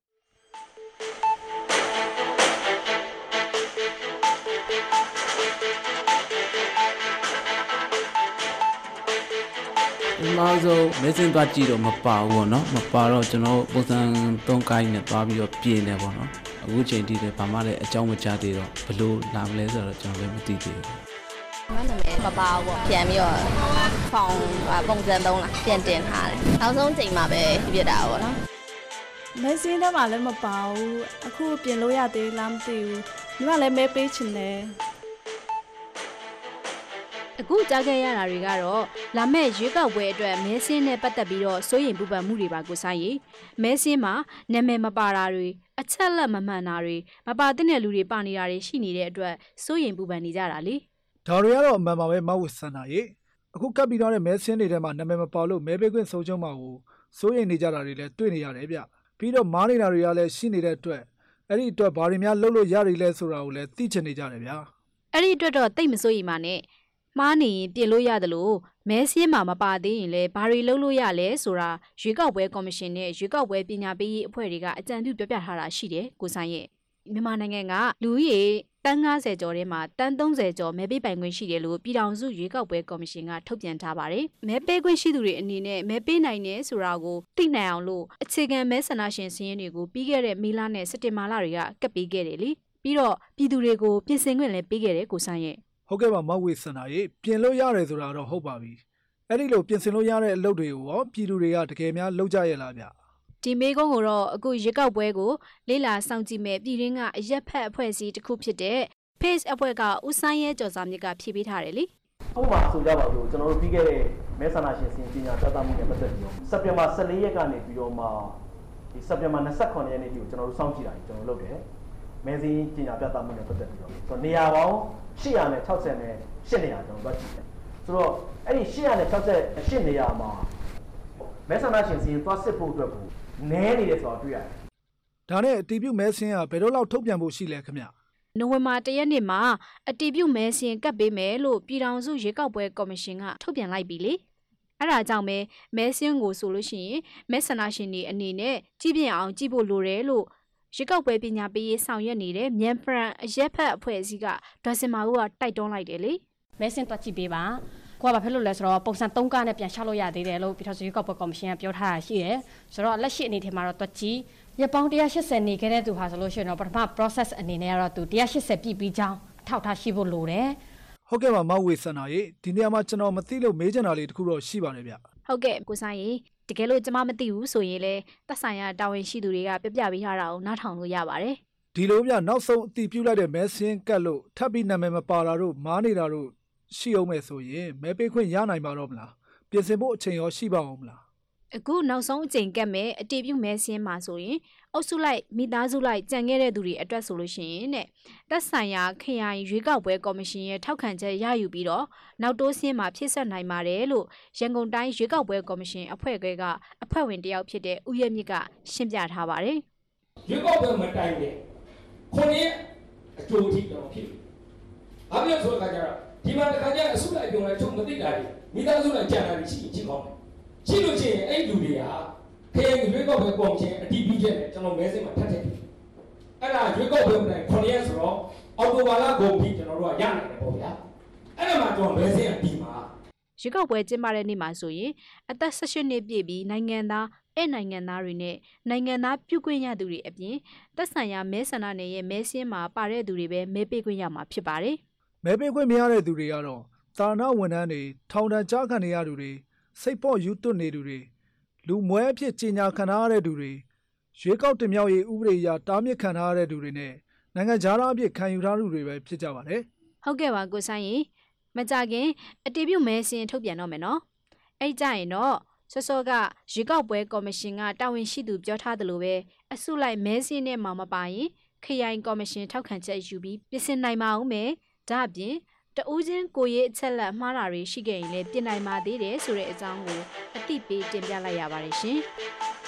ဒီမှာဆိုမဲစင်းသွားကြည့်တော့မပါဘူးပေါ့နော်မပါတော့ကျွန်တော်ပုံစံသုံးကိုင်းနဲ့သွားပြီးတော့ပြင်နေပေါ့နော်အခုချိန်ထိလည်းဘာမှလည်းအကြောင်းမကြားသေးတော့ဘလို့လာမလဲဆိုတော့ကျွန်တော်လည်းမသိသေးဘူးမနာမည်မပါဘူးပြန်ပြီးတော့ဖောင်ပုံစံသုံးလားပြန်တင်ထားတယ်နောက်ဆုံးချိန်မှာပဲပြစ်တာပေါ့နော်မဲစင်းထဲမှာလည်းမပါဘူးအခုပြင်လို့ရသေးလားမသိဘူးဒီမှာလည်းမဲပေးချင်တယ်အခုကြားခဲ့ရတာတွေကတော့လာမဲ့ရွေးကောက်ပွဲအတွက်မဲစင်းနဲ့ပတ်သက်ပြီးတော့စိုးရိမ်ပူပန်မှုတွေပါကိုဆိုင်ရီမဲစင်းမှာနာမည်မပါတာတွေအချက်လက်မမှန်တာတွေမပါတဲ့လူတွေပါနေတာတွေရှိနေတဲ့အတွက်စိုးရိမ်ပူပန်နေကြတာလေဒါတွေကတော့အမှန်ပါပဲမဟုတ်ဆန္ဒရေအခုကပ်ပြီးတော့မဲစင်းတွေထဲမှာနာမည်မပါလို့မဲပေးခွင့်ဆုံးချုံးမှာကိုစိုးရိမ်နေကြတာတွေလည်းတွေ့နေရတယ်ဗျပြီးတော့မားနေတာတွေကလည်းရှိနေတဲ့အတွက်အဲ့ဒီအတွက်ဘာတွေများလုပ်လို့ရရလဲဆိုတာကိုလည်းသိချင်နေကြတယ်ဗျအဲ့ဒီအတွက်တော့တိတ်မစိုးရိမ်ပါနဲ့မှားနေရင်ပြင်လို့ရတယ်လို့မဲစင်းမှာမပါသေးရင်လည်းဘာတွေလုပ်လို့ရလဲဆိုတာရွေးကောက်ပွဲကော်မရှင်နဲ့ရွေးကောက်ပွဲပညာပေးရေးအဖွဲ့တွေကအကြံပြုပြောပြထားတာရှိတယ်ကိုဆိုင်ရဲ့မြန်မာနိုင်ငံကလူဦးရေတန်း၅၀ကျော်ထဲမှာတန်း၃၀ကျော်မဲပေးပိုင်ခွင့်ရှိတယ်လို့ပြည်ထောင်စုရွေးကောက်ပွဲကော်မရှင်ကထုတ်ပြန်ထားပါတယ်။မဲပေးခွင့်ရှိသူတွေအနေနဲ့မဲပေးနိုင်တယ်ဆိုတာကိုသိနိုင်အောင်လို့အခြေခံမဲဆန္ဒရှင်စည်းရင်းတွေကိုပြီးခဲ့တဲ့မေလနဲ့စက်တင်ဘာလတွေကကပ်ပေးခဲ့တယ်လေ။ပြီးတော့ပြည်သူတွေကိုပြင်ဆင်ခွင့်လည်းပေးခဲ့တယ်ကိုဆိုင်ရဲ့ဟုတ်ကဲ့ပါမဝေစနာရေပြင်လို့ရတယ်ဆိုတာတော့ဟုတ်ပါပြီ။အဲ့ဒီလိုပြင်ဆင်လို့ရတဲ့အလုပ်တွေကိုရောပြည်သူတွေကတကယ်များလုပ်ကြရလားဗျ။ဒီမေကုန်းကိုတော့အခုရွေးကောက်ပွဲကိုလေးလာစောင့်ကြည့်မဲ့ပြည်ရင်းကအရက်ဖက်အဖွဲ့အစည်းတစ်ခုဖြစ်တဲ့ Pace အဖွဲ့ကဦးဆိုင်ရဲကျော်စာမြစ်ကဖြည့်ပေးထားတယ်လေဥပမာဆိုကြပါစို့ကျွန်တော်တို့ပြီးခဲ့တဲ့မဲဆန္ဒရှင်စီရင်ပညာပြသမှုနဲ့ပတ်သက်ပြီးတော့စက်တင်ဘာ၁၄ရက်ကနေပြီးတော့မှဒီစက်တင်ဘာ၂၇ရက်နေ့ထိကိုကျွန်တော်တို့စောင့်ကြည့်တာကြီးကျွန်တော်လုပ်တယ်မဲစင်းပညာပြသမှုနဲ့ပတ်သက်ပြီးတော့ဆိုတော့နေရာပေါင်း၈၆၈နေရာကျွန်တော်တို့ကြည့်တယ်ဆိုတော့အဲ့ဒီ၈၆၈နေရာမှာမဲဆန္ဒရှင်စီရင်သွားစစ်ဖို့အတွက်ကိုနည်းနေတယ်ဆိုတော့တွေ့ရတယ်ဒါနဲ့အတီးပြုမဲစင်းကဘယ်တော့လောက်ထုတ်ပြန်ဖို့ရှိလဲခင်ဗျနိုဝင်ဘာတရက်နေ့မှာအတီးပြုမဲစင်းကပ်ပေးမယ်လို့ပြည်ထောင်စုရွေးကောက်ပွဲကော်မရှင်ကထုတ်ပြန်လိုက်ပြီလေအဲ့ဒါကြောင့်ပဲမဲစင်းကိုဆိုလို့ရှိရင်မဲဆန္ဒရှင်တွေအနေနဲ့ကြည့်ပြအောင်ကြည့်ဖို့လိုတယ်လို့ရွေးကောက်ပွဲပညာပေးရေးဆောင်ရွက်နေတဲ့မြန်ဖရန်အရက်ဖက်အဖွဲ့အစည်းကဒေါ်စင်မာဦးကတိုက်တွန်းလိုက်တယ်လေမဲစင်းတွက်ကြည့်ပေးပါကိုကဘာဖြစ်လို့လဲဆိုတော့ပုံစံ၃ကနဲ့ပြန်ရှောက်လို့ရသေးတယ်လို့ပြည်ထောင်စုရွေးကောက်ပွဲကော်မရှင်ကပြောထားတာရှိတယ်ဆိုတော့လက်ရှိအနေနဲ့မှာတော့တွက်ကြည့်ရပောင်း၁၈၀နေခဲ့တဲ့သူဟာဆိုလို့ရှိရင်တော့ပထမ process အနေနဲ့ကတော့သူ၁၈၀ပြည့်ပြီးကြောင်းအထောက်ထားရှိဖို့လိုတယ်ဟုတ်ကဲ့ပါမဝေစနာရေဒီနေရာမှာကျွန်တော်မသိလို့မေးချင်တာလေးတခုတော့ရှိပါတယ်ဗျဟုတ်ကဲ့ကိုဆိုင်ရေတကယ်လို့ကျွန်မမသိဘူးဆိုရင်လည်းသက်ဆိုင်ရာတာဝန်ရှိသူတွေကပြပြပေးထားတာကိုနားထောင်လို့ရပါတယ်ဒီလိုဗျနောက်ဆုံးအတီးပြုတ်လိုက်တဲ့မဲစင်းကတ်လို့ထပ်ပြီးနာမည်မပါတာတို့မားနေတာတို့ရှိအောင်မယ်ဆိုရင်မဲပေးခွင့်ရနိုင်မှာတော့မလားပြင်ဆင်ဖို့အချိန်ရောရှိပါအောင်မလားအခုနောက်ဆုံးအကြိမ်ကတ်မဲ့အတေပြုမဲဆင်းမှာဆိုရင်အုပ်စုလိုက်မိသားစုလိုက်ကြံခဲ့တဲ့သူတွေအတွက်ဆိုလို့ရှိရင်တဲ့သက်ဆိုင်ရာခရိုင်ရွေးကောက်ပွဲကော်မရှင်ရဲ့ထောက်ခံချက်ရယူပြီးတော့နောက်တိုးဆင်းမှာဖြစ်ဆက်နိုင်ပါတယ်လို့ရန်ကုန်တိုင်းရွေးကောက်ပွဲကော်မရှင်အဖွဲ့ကအဖွဲ့ဝင်တယောက်ဖြစ်တဲ့ဦးရဲမြင့်ကရှင်းပြထားပါတယ်ရွေးကောက်ပွဲမတိုင်တဲ့ခုနှစ်အကျိုးထိတော့ဖြစ်။ဘာဖြစ်လို့ဆိုတော့ကြတော့ဒီမှာတစ်ခါကျအစုလိုက်ပြုံလိုက်ထုံမသိတာတွေမိသားစုလိုက်ကြံတာတွေရှိရင်ချင်းကောင်းတယ်။ရှိလို့ရှိရင်အဲ့လူတွေကခရိုင်ရွေးကောက်ပွဲကော်မရှင်အတည်ပြုချက်နဲ့ကျွန်တော်မဲဆင်းမှာထပ်ထည့်တယ်။အဲ့ဒါရွေးကောက်ပွဲမတိုင်ခုနှစ်ရက်ဆိုတော့အော်တိုဘာလကုန်ပြီကျွန်တော်တို့ကရနိုင်တယ်ပေါ့ဗျာ။အဲ့ဒါမှကျွန်တော်မဲဆင်းအပြီးမှာရွေးကောက်ပွဲကျင်းပတဲ့နေ့မှာဆိုရင်အသက်၁၈နှစ်ပြည့်ပြီးနိုင်ငံသားအဲ့နိုင်ငံသားတွေနဲ့နိုင်ငံသားပြုခွင့်ရသူတွေအပြင်သက်ဆိုင်ရာမဲဆန္ဒနယ်ရဲ့မဲဆင်းမှာပါတဲ့သူတွေပဲမဲပေးခွင့်ရမှာဖြစ်ပါတယ်။မဲပေးခွင့်မရတဲ့သူတွေကတော့သာနာဝန်ထမ်းတွေထောင်ဒဏ်ကြားခံနေရသူတွေစိတ်ပေါ်ယူသွနေသူတွေလူမွဲအဖြစ်ကြီးညာခံထားရတဲ့သူတွေရွေးကောက်တင်မြှောက်ရေးဥပဒေအရတားမြစ်ခံထားရတဲ့သူတွေနဲ့နိုင်ငံခြားသားအဖြစ်ခံယူထားသူတွေပဲဖြစ်ကြပါတယ်။ဟုတ်ကဲ့ပါကိုဆိုင်ရင်မကြခင်အတီးပြုမဲဆင်းထုတ်ပြန်တော့မယ်နော်။အဲ့ကြရင်တော့စောစောကရွေးကောက်ပွဲကော်မရှင်ကတာဝန်ရှိသူပြောထားသလိုပဲအစုလိုက်မဲဆင်းနဲ့မှမပါရင်ခရိုင်ကော်မရှင်ထောက်ခံချက်ယူပြီးပြင်ဆင်နိုင်ပါဦးမယ်။ဒါ့အပြင်တဦးချင်းကိုရေးအချက်လက်မှားတာတွေရှိခဲ့ရင်လည်းပြင်နိုင်ပါသေးတယ်ဆိုတဲ့အကြောင်းကိုအသိပေးတင်ပြလိုက်ရပါတယ်ရှင်။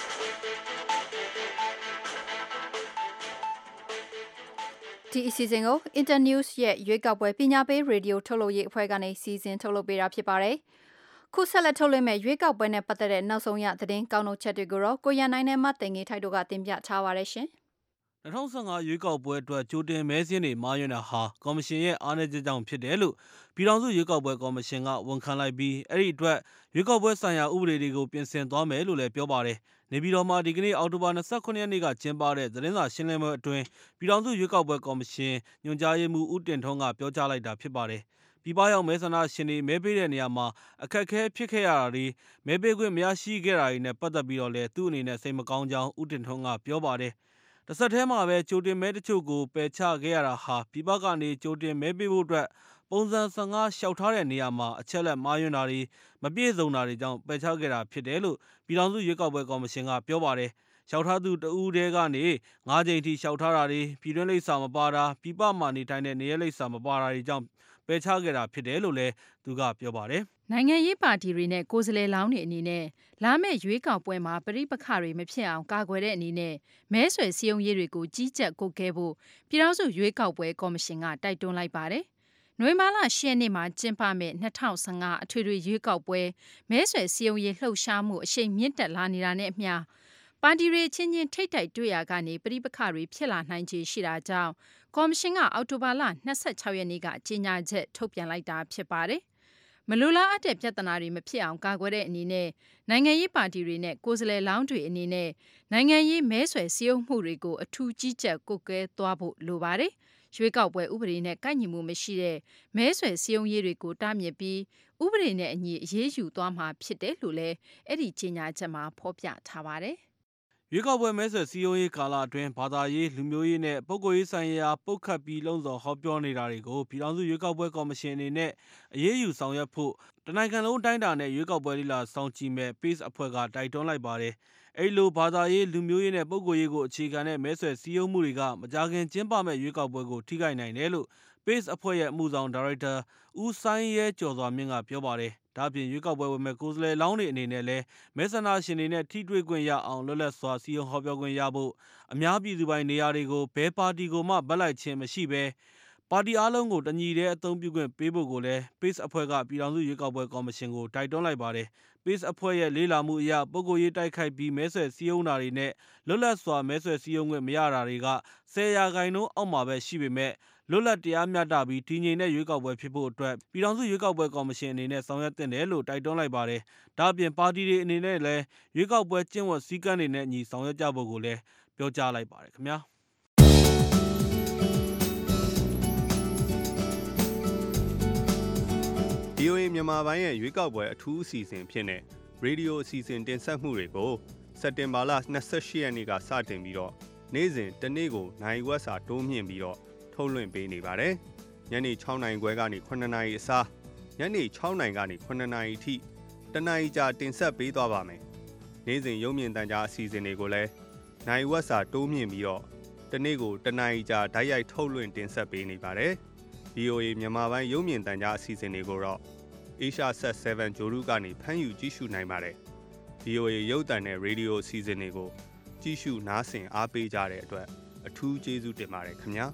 ဒီအစီအစဉ်ကို Internews ရဲ့ရွေးကောက်ပွဲပညာပေးရေဒီယိုထုတ်လုပ်ရေးအဖွဲ့ကနေစီစဉ်ထုတ်လုပ်ပေးတာဖြစ်ပါတယ်။ခုဆက်လက်ထုတ်လွှင့်မဲ့ရွေးကောက်ပွဲနဲ့ပတ်သက်တဲ့နောက်ဆုံးရသတင်းကောက်နှုတ်ချက်တွေကိုတော့ကိုရန်နိုင်နဲ့မတင်ငေထိုက်တို့ကတင်ပြထားပါရရှင်။၂၀၁၅ရွေးကောက်ပွဲအတွက်ကြိုတင်မဲဆင်းတွေမှားယွင်းတာဟာကော်မရှင်ရဲ့အားနည်းချက်ကြောင့်ဖြစ်တယ်လို့ပြည်ထောင်စုရွေးကောက်ပွဲကော်မရှင်ကဝန်ခံလိုက်ပြီးအဲ့ဒီအတွက်ရွေးကောက်ပွဲဆိုင်ရာဥပဒေတွေကိုပြင်ဆင်သွားမယ်လို့လည်းပြောပါတယ်။နေပြည်တော်မှာဒီကနေ့အောက်တိုဘာ၂၉ရက်နေ့ကကျင်းပတဲ့သတင်းစာရှင်းလင်းပွဲအတွင်းပြည်ထောင်စုရွေးကောက်ပွဲကော်မရှင်ညွှန်ကြားရေးမှူးဦးတင်ထွန်းကပြောကြားလိုက်တာဖြစ်ပါတယ်။ပြည်ပရောက်မဲဆန္ဒရှင်တွေမဲပေးတဲ့နေရာမှာအခက်အခဲဖြစ်ခဲ့ရတာတွေမဲပေးခွင့်မရရှိခဲ့တာတွေနဲ့ပတ်သက်ပြီးတော့လည်းသူ့အနေနဲ့စိတ်မကောင်းကြောင်းဦးတင်ထွန်းကပြောပါတယ်။တစ်ဆက်တည်းမှာပဲကြိုတင်မဲတချို့ကိုပယ်ချခဲ့ရတာဟာပြည်ပကနေကြိုတင်မဲပေးဖို့အတွက်ပုံစံ၁၅လျှောက်ထားတဲ့နေရာမှာအချက်လက်မှားယွင်းတာတွေမပြည့်စုံတာတွေကြောင့်ပယ်ချခဲ့တာဖြစ်တယ်လို့ပြည်ထောင်စုရွေးကောက်ပွဲကော်မရှင်ကပြောပါတယ်။လျှောက်ထားသူတဦးတည်းကနေ၅ကြိမ်ထိလျှောက်ထားတာတွေပြည်တွင်းလိပ်စာမပါတာပြည်ပမှာနေထိုင်တဲ့နေရာလိပ်စာမပါတာတွေကြောင့်ပယ်ချခဲ့တာဖြစ်တယ်လို့လည်းသူကပြောပါတယ်။နိုင်ငံရေးပါတီတွေနဲ့ကိုယ်စားလှယ်လောင်းတွေအနေနဲ့လာမယ့်ရွေးကောက်ပွဲမှာပဋိပက္ခတွေမဖြစ်အောင်ကာကွယ်တဲ့အနေနဲ့မဲဆွယ်စည်းရုံးရေးတွေကိုကြီးကြပ်ကွပ်ကဲဖို့ပြည်ထောင်စုရွေးကောက်ပွဲကော်မရှင်ကတိုက်တွန်းလိုက်ပါတယ်။နိုဝင်ဘာလ၈ရက်နေ့မှာကျင်းပမယ့်၂၀၁၅အထွေထွေရွေးကောက်ပွဲမဲဆွယ်စည်းရုံးရေးလှုပ်ရှားမှုအရှိန်မြင့်တက်လာနေတာနဲ့အမျှပါတီတွေချင်းချင်းထိတ်တိုက်တွေ့ရာကနေပဋိပက္ခတွေဖြစ်လာနိုင်ခြေရှိတာကြောင့်ကော်မရှင်ကအောက်တိုဘာလ၂၆ရက်နေ့ကကြေညာချက်ထုတ်ပြန်လိုက်တာဖြစ်ပါတယ်။မလိုလားအပ်တဲ့ပြဿနာတွေမဖြစ်အောင်ကာကွယ်တဲ့အနေနဲ့နိုင်ငံရေးပါတီတွေနဲ့ကိုယ်စားလှယ်လောင်းတွေအနေနဲ့နိုင်ငံရေးမဲဆွယ်စည်းရုံးမှုတွေကိုအထူးကြီးကြပ်ကွပ်ကဲသွားဖို့လိုပါတယ်။ရွေးကောက်ပွဲဥပဒေနဲ့ကိုက်ညီမှုမရှိတဲ့မဲဆွယ်စည်းရုံးရေးတွေကိုတားမြစ်ပြီးဥပဒေနဲ့အညီအရေးယူသွားမှာဖြစ်တယ်လို့လည်းအဲ့ဒီကြေညာချက်မှာဖော်ပြထားပါတယ်။ရွေးကောက်ပွဲမဲဆွယ်စည်းရုံးရေးကာလအတွင်းဘာသာရေးလူမျိုးရေးနဲ့ပုဂ္ဂိုလ်ရေးဆိုင်ရာပုတ်ခတ်ပြီးလုံးစော်ဟောပြောနေတာတွေကိုပြည်ထောင်စုရွေးကောက်ပွဲကော်မရှင်အနေနဲ့အရေးယူဆောင်ရွက်ဖို့တနိုင်ငံလုံးတိုင်းတာနဲ့ရွေးကောက်ပွဲလိလာစောင့်ကြည့်မဲ့ Pace အဖွဲ့ကတိုက်တွန်းလိုက်ပါတယ်။အဲဒီလိုဘာသာရေးလူမျိုးရေးနဲ့ပုဂ္ဂိုလ်ရေးကိုအခြေခံတဲ့မဲဆွယ်စည်းရုံးမှုတွေကမကြာခင်ကျင်းပမဲ့ရွေးကောက်ပွဲကိုထိခိုက်နိုင်တယ်လို့ Pace အဖွဲ့ရဲ့အမှုဆောင်ဒါရိုက်တာဦးဆိုင်းရဲကျော်စွာမြင့်ကပြောပါတယ်။ဒါ့အပြင်ရွေးကောက်ပွဲဝင်မဲ့ကိုယ်စားလှယ်လောင်းတွေအနေနဲ့လည်းမဲဆန္ဒရှင်တွေနဲ့ထိတွေ့ခွင့်ရအောင်လွတ်လပ်စွာစီရင်ဟောပြောခွင့်ရဖို့အများပြည်သူပိုင်းနေရာတွေကိုဘဲပါတီကိုမှဗတ်လိုက်ခြင်းမရှိဘဲပါတီအားလုံးကိုတညီတဲ့အသုံးပြုခွင့်ပေးဖို့ကိုလည်း Pace အဖွဲ့ကပြည်ထောင်စုရွေးကောက်ပွဲကော်မရှင်ကိုတိုက်တွန်းလိုက်ပါတယ်။ Pace အဖွဲ့ရဲ့လေးလာမှုအရပုဂ္ဂိုလ်ရေးတိုက်ခိုက်ပြီးမဲဆွယ်စည်းရုံးတာတွေနဲ့လွတ်လပ်စွာမဲဆွယ်စည်းရုံးခွင့်မရတာတွေက၁၀ရာခိုင်နှုန်းအောက်မှာပဲရှိပေမဲ့လွတ်လပ်တရားမျှတပြီးတည်ငြိမ်တဲ့ရွေးကောက်ပွဲဖြစ်ဖို့အတွက်ပြည်ထောင်စုရွေးကောက်ပွဲကော်မရှင်အနေနဲ့ဆောင်ရွက်သင့်တယ်လို့တိုက်တွန်းလိုက်ပါတယ်။ဒါ့အပြင်ပါတီတွေအနေနဲ့လည်းရွေးကောက်ပွဲကျင့်ဝတ်စည်းကမ်းတွေနဲ့အညီဆောင်ရွက်ကြဖို့ကိုလည်းပြောကြားလိုက်ပါတယ်ခင်ဗျာ။ဗီအိုအေ မြန်မာပိုင်းရဲ့ရွေးကောက်ပွဲအထူးအစီအစဉ်ဖြစ်တဲ့ရေဒီယိုအစီအစဉ်တင်ဆက်မှုတွေကိုစက်တင်ဘာလ၂၈ရက်နေ့ကစတင်ပြီးတော့နေ့စဉ်တနေ့ကိုနိုင်ဝက်စာတိုးမြင့်ပြီးတော့ထုတ်လွှင့်ပေးနေပါတယ်။ညနေ၆နာရီခွဲကနေ၇နာရီအစားညနေ၆နာရီကနေ၇နာရီအထိတနာရီကြာတင်ဆက်ပေးသွားပါမယ်။နေ့စဉ်ရုပ်မြင်သံကြားအစီအစဉ်တွေကိုလည်းနိုင်ဝက်စာတိုးမြင့်ပြီးတော့တနေ့ကိုတနာရီကြာဓာတ်ရိုက်ထုတ်လွှင့်တင်ဆက်ပေးနေပါတယ်။ ဗီအိုအေ မြန်မာပိုင်းရုပ်မြင်သံကြားအစီအစဉ်တွေကိုတော့ Asia Sat เซเว่น ဂျိုရုကနေဖမ်းယူကြည့်ရှုနိုင်ပါတယ်။ ဗီအိုအေ ရုပ်သံနဲ့ရေဒီယိုအစီအစဉ်တွေကိုကြည့်ရှုနားဆင်အားပေးကြတဲ့အတွက်အထူးကျေးဇူးတင်ပါတယ်ခင်ဗျာ။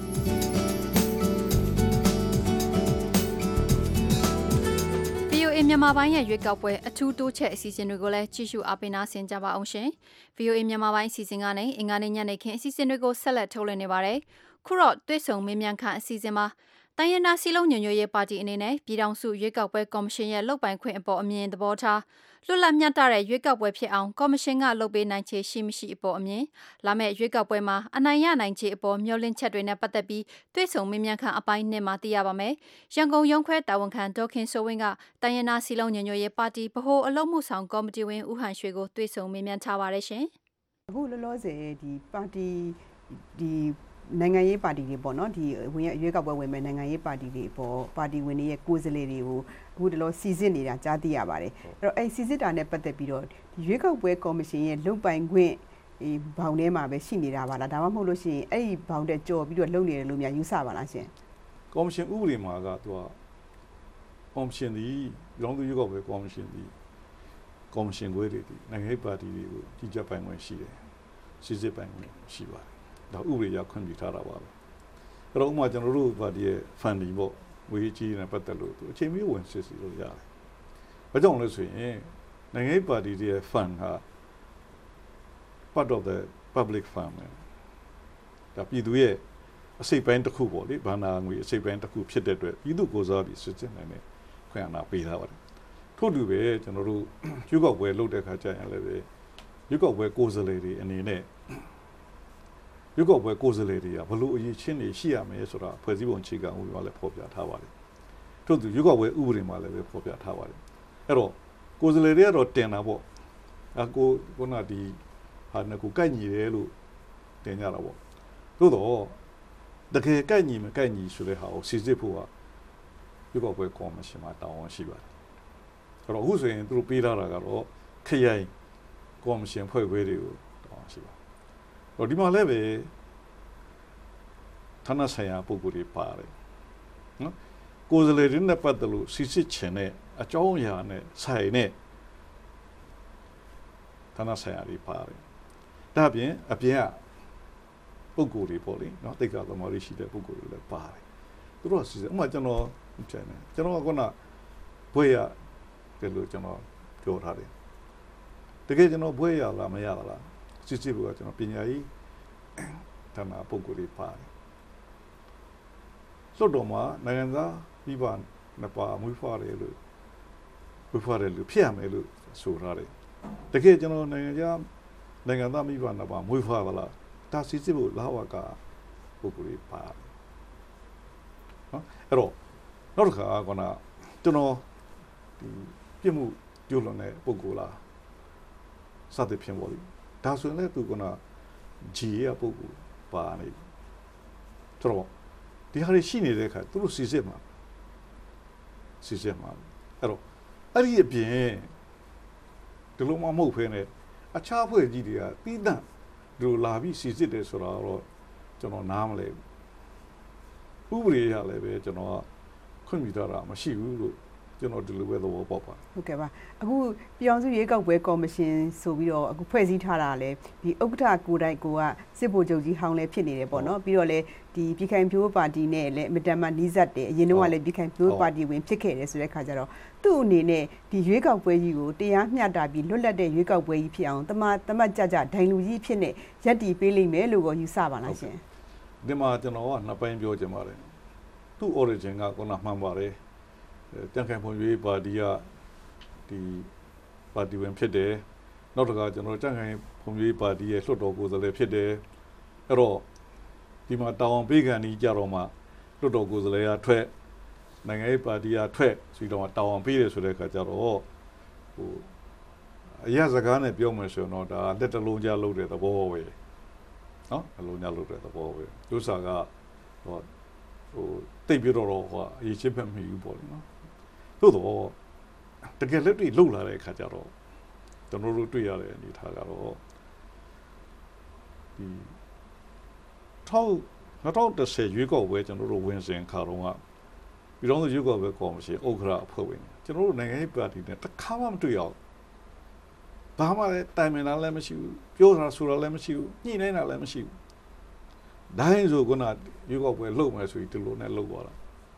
ဗီအိုအေ မြန်မာပိုင်းရဲ့ရွေးကောက်ပွဲအထူးတိုးချက်အစီအစဉ်တွေကိုလည်းကြည့်ရှုအားပေးနားဆင်ကြပါအောင်ရှင်။ ဗီအိုအေ မြန်မာပိုင်းအစီအစဉ်ကနေအင်္ဂါနေ့ညနေခင်းအစီအစဉ်တွေကိုဆက်လက်ထုတ်လွှင့်နေပါတယ်။ခုတော့တွေ့ဆုံမေးမြန်းခန့်အစီအစဉ်မှာတိုင်းရင်းသားစည်းလုံးညီညွတ်ရေးပါတီအနေနဲ့ပြည်ထောင်စုရွေးကောက်ပွဲကော်မရှင်ရဲ့လုပ်ပိုင်ခွင့်အပေါ်အမြင်သဘောထားလွတ်လပ်မျှတတဲ့ရွေးကောက်ပွဲဖြစ်အောင်ကော်မရှင်ကလုပ်ပေးနိုင်ခြေရှိမရှိအပေါ်အမြင်လာမယ့်ရွေးကောက်ပွဲမှာအနိုင်ရနိုင်ခြေအပေါ်မျှော်လင့်ချက်တွေနဲ့ပတ်သက်ပြီးတွေ့ဆုံမေးမြန်းခန့်အပိုင်းနှစ်မှာသိရပါမယ်။ရန်ကုန်ရုံးခွဲတာဝန်ခံဒေါခင်စိုးဝင်းကတိုင်းရင်းသားစည်းလုံးညီညွတ်ရေးပါတီဗဟိုအလုပ်မှုဆောင်ကော်မတီဝင်ဦးဟန်ရွှေကိုတွေ့ဆုံမေးမြန်းထားပါတယ်ရှင်။အခုလောလောဆယ်ဒီပါတီဒီနိုင်ငံရေးပါတီတွေပေါ့နော်ဒီဝင်ရွေးကောက်ပွဲဝင်မဲ့နိုင်ငံရေးပါတီတွေပေါ့ပါတီဝင်တွေရဲ့ကိုယ်စားလှယ်တွေကိုအခုတလောစီစစ်နေတာကြားသိရပါတယ်အဲ့တော့အဲ့စီစစ်တာနဲ့ပတ်သက်ပြီးတော့ဒီရွေးကောက်ပွဲကော်မရှင်ရဲ့လုံပိုင်ခွင့်ဒီဘောင်ထဲမှာပဲရှိနေတာပါလားဒါမှမဟုတ်လို့ရှိရင်အဲ့ဒီဘောင်တဲ့ကြော်ပြီးတော့လုပ်နေတယ်လို့များယူဆပါလားရှင်ကော်မရှင်ဥပဒေမှာကသူကကော်မရှင်ဒီရောင်းသူရွေးကောက်ပွဲကော်မရှင်ဒီကော်မရှင်ခွဲတွေဒီနိုင်ငံရေးပါတီတွေကိုကြီးကြပ်ပိုင်ခွင့်ရှိတယ်စီစစ်ပိုင်ခွင့်ရှိပါတယ်ဒါဥပဒေရခွင့်ပြုထားတာပါပဲအဲ့တော့ဥပမာကျွန်တော်တို့ပါတီရဲ့ funding ပေါ့ဝေးကြီးနဲ့ပတ်သက်လို့အချိန်မီဝင်စစ်စီလို့ရတယ်။ဘာကြောင့်လဲဆိုရင်နိုင်ငံရေးပါတီတွေရဲ့ fund ဟာ part of the public fund ပဲဒါပြည်သူရဲ့အစိပ်ပိုင်းတစ်ခုပေါ့လေဘာနာငွေအစိပ်ပိုင်းတစ်ခုဖြစ်တဲ့အတွက်ပြည်သူကိုစားပြီးစစ်စစ်နိုင်တဲ့ခွင့်အာဏာပေးထားပါတယ်။ထို့တူပဲကျွန်တော်တို့ရွေးကောက်ပွဲလုပ်တဲ့အခါကျရင်လည်းပဲရွေးကောက်ပွဲကိုယ်စားလှယ်တွေအနေနဲ့ရွေးကောက်ပွဲကိုယ်စားလှယ်တွေကဘလို့အရေးချင်းတွေရှိရမယ်ဆိုတာဖွဲ့စည်းပုံအခြေခံဥပဒေမှာလည်းဖော်ပြထားပါတယ်။ထို့သူရွေးကောက်ပွဲဥပဒေမှာလည်းပဲဖော်ပြထားပါတယ်။အဲ့တော့ကိုယ်စားလှယ်တွေကတော့တင်တာပေါ့။အကိုခုနဒီဟာနဲ့ကိုကိုက်ညီတယ်လို့တင်ကြတာပေါ့။သို့တော့တကယ်ကိုက်ညီမကိုက်ညီဆိုတဲ့ဟာကိုစစ်စစ်ဖို့ကရွေးကောက်ပွဲကော်မရှင်မှာတာဝန်ရှိပါတယ်။အဲ့တော့အခုဆိုရင်သူတို့ပေးထားတာကတော့ခရိုင်ကော်မရှင်ဖွဲ့ခွဲတွေကိုတာဝန်ရှိပါတယ်။တော့ဒီမှာလည်းပဲဌာနဆိုင်ရာပုဂ္ဂိုလ်တွေပါတယ်နော်ကိုယ်စားလှယ်တွေနဲ့ပတ်သက်လို့စစ်စစ်ချင်တဲ့အကြောင်းအရာနဲ့ဆိုင်နဲ့ဌာနဆိုင်ရာတွေပါတယ်ဒါပြင်အပြင်ကပုဂ္ဂိုလ်တွေပေါ့လေနော်တိတ်ကသမားတွေရှိတဲ့ပုဂ္ဂိုလ်တွေလည်းပါတယ်သူတို့ကစစ်စစ်ဥပမာကျွန်တော်ချင်တယ်ကျွန်တော်ကခုနဘွဲရတယ်လို့ကျွန်တော်ပြောထားတယ်တကယ်ကျွန်တော်ဘွဲရလားမရလားစစ်စစ်ကကျွန်တော်ပညာရေးဌာနပုဂ္ဂိုလ်တွေပါတယ်လွတ်တော်မှာနိုင်ငံသားပြီးပါနှစ်ပါမွေးဖွားတယ်လို့မွေးဖွားတယ်လို့ဖြစ်ရမယ်လို့ဆိုထားတယ်တကယ်ကျွန်တော်နိုင်ငံသားနိုင်ငံသားမိဘနှစ်ပါမွေးဖွားပါလားဒါစစ်စစ်ဖို့လာဝကပုဂ္ဂိုလ်တွေပါတယ်နော်အဲ့တော့နောက်တစ်ခါကကျွန်တော်ဒီပြစ်မှုကျူးလွန်တဲ့ပုဂ္ဂိုလ်လားစသဖြင့်ပေါ့လေဒါဆိုရင်လည်းသူကဂျီရပုဂ္ဂိုလ်ပါနေဆိုတော့ဒီဟာရှိနေတဲ့အခါသူတို့စီစစ်မှာစီစစ်မှာအဲ့တော့အဲ့ဒီအပြင်ဒီလိုမှမဟုတ်ဖ ೇನೆ အခြားဖွဲ့ကြီးတွေကပြီးတန့်ဒီလိုလာပြီးစီစစ်တယ်ဆိုတာတော့ကျွန်တော်နားမလဲဘူးဥပဒေရလည်းပဲကျွန်တော်ကခွင့်ပြုထားတာမရှိဘူးလို့ကျွန်တော်ဒီလိုပဲသဘောပေါက်ပါဟုတ်ကဲ့ပါအခုပြည်အောင်စုရွေးကောက်ပွဲကော်မရှင်ဆိုပြီးတော့အခုဖွဲ့စည်းထားတာလဲဒီဥက္ကဋ္ဌကိုယ်တိုင်ကိုကစစ်ဗိုလ်ချုပ်ကြီးဟောင်းလဲဖြစ်နေတယ်ပေါ့နော်ပြီးတော့လဲဒီပြည်ခိုင်ဖြိုးပါတီနဲ့လဲအမတန်မှနီးစပ်တယ်အရင်တော့ကလဲပြည်ခိုင်ဖြိုးပါတီဝင်ဖြစ်ခဲ့တယ်ဆိုတဲ့ခါကျတော့သူ့အနေနဲ့ဒီရွေးကောက်ပွဲကြီးကိုတရားမျှတပြီးလွတ်လပ်တဲ့ရွေးကောက်ပွဲကြီးဖြစ်အောင်တမတမတ်ကြကြဒိုင်လူကြီးဖြစ်နေရက်တီပေးလိမ့်မယ်လို့ကိုယူဆပါလားရှင်ဒီမှာကျွန်တော်ကနှစ်ပိုင်းပြောချင်ပါတယ်သူ့ origin ကခုနမှန်ပါတယ်တန်ခိုင်ဖွံ့ဖြိုးရေးပါတီကဒီပါတီဝင်ဖြစ်တယ်နောက်တစ်ခါကျွန်တော်တန်ခိုင်ဖွံ့ဖြိုးရေးပါတီရဲ့လွှတ်တော်ကိုယ်စားလှယ်ဖြစ်တယ်အဲ့တော့ဒီမှာတာဝန်ပေးခံနေကြတော့မှလွှတ်တော်ကိုယ်စားလှယ်ကထွက်နိုင်ငံရေးပါတီကထွက်ဆိုတော့တာဝန်ပေးတယ်ဆိုတဲ့အခါကျတော့ဟိုအရာစကားနဲ့ပြောမယ်ဆိုတော့ဒါလက်တလုံးကြားလုပ်တဲ့သဘောပဲနော်အလုံးကြားလုပ်တဲ့သဘောပဲဒုစာကဟိုဟိုတိတ်ပြတော့တော့ဟိုအရေးချင်းပဲမယူပေါ့လေနော်သို့တော့တကယ်လက်တွေ့လှုပ်လာတဲ့အခါကျတော့ကျွန်တော်တို့တွေ့ရတဲ့အနေအထားကတော့ဒီထောက်၂၀၁၀ရွေးကောက်ပွဲကျွန်တော်တို့ဝင်စဉ်ခါတော့ကပြည်တော်စုရွေးကောက်ပွဲကော်မရှင်ဥက္ကဋ္ဌအဖွဲ့ဝင်ကျွန်တော်တို့နိုင်ငံရေးပါတီနဲ့တစ်ခါမှမတွေ့ရဘူးဘာမှလည်းတိုင်ပင်တာလည်းမရှိဘူးပြောတာဆိုတာလည်းမရှိဘူးညှိနှိုင်းတာလည်းမရှိဘူးဒိုင်းဆိုကရွေးကောက်ပွဲလုပ်မယ်ဆိုပြီးဒီလိုနဲ့လုပ်သွားတာ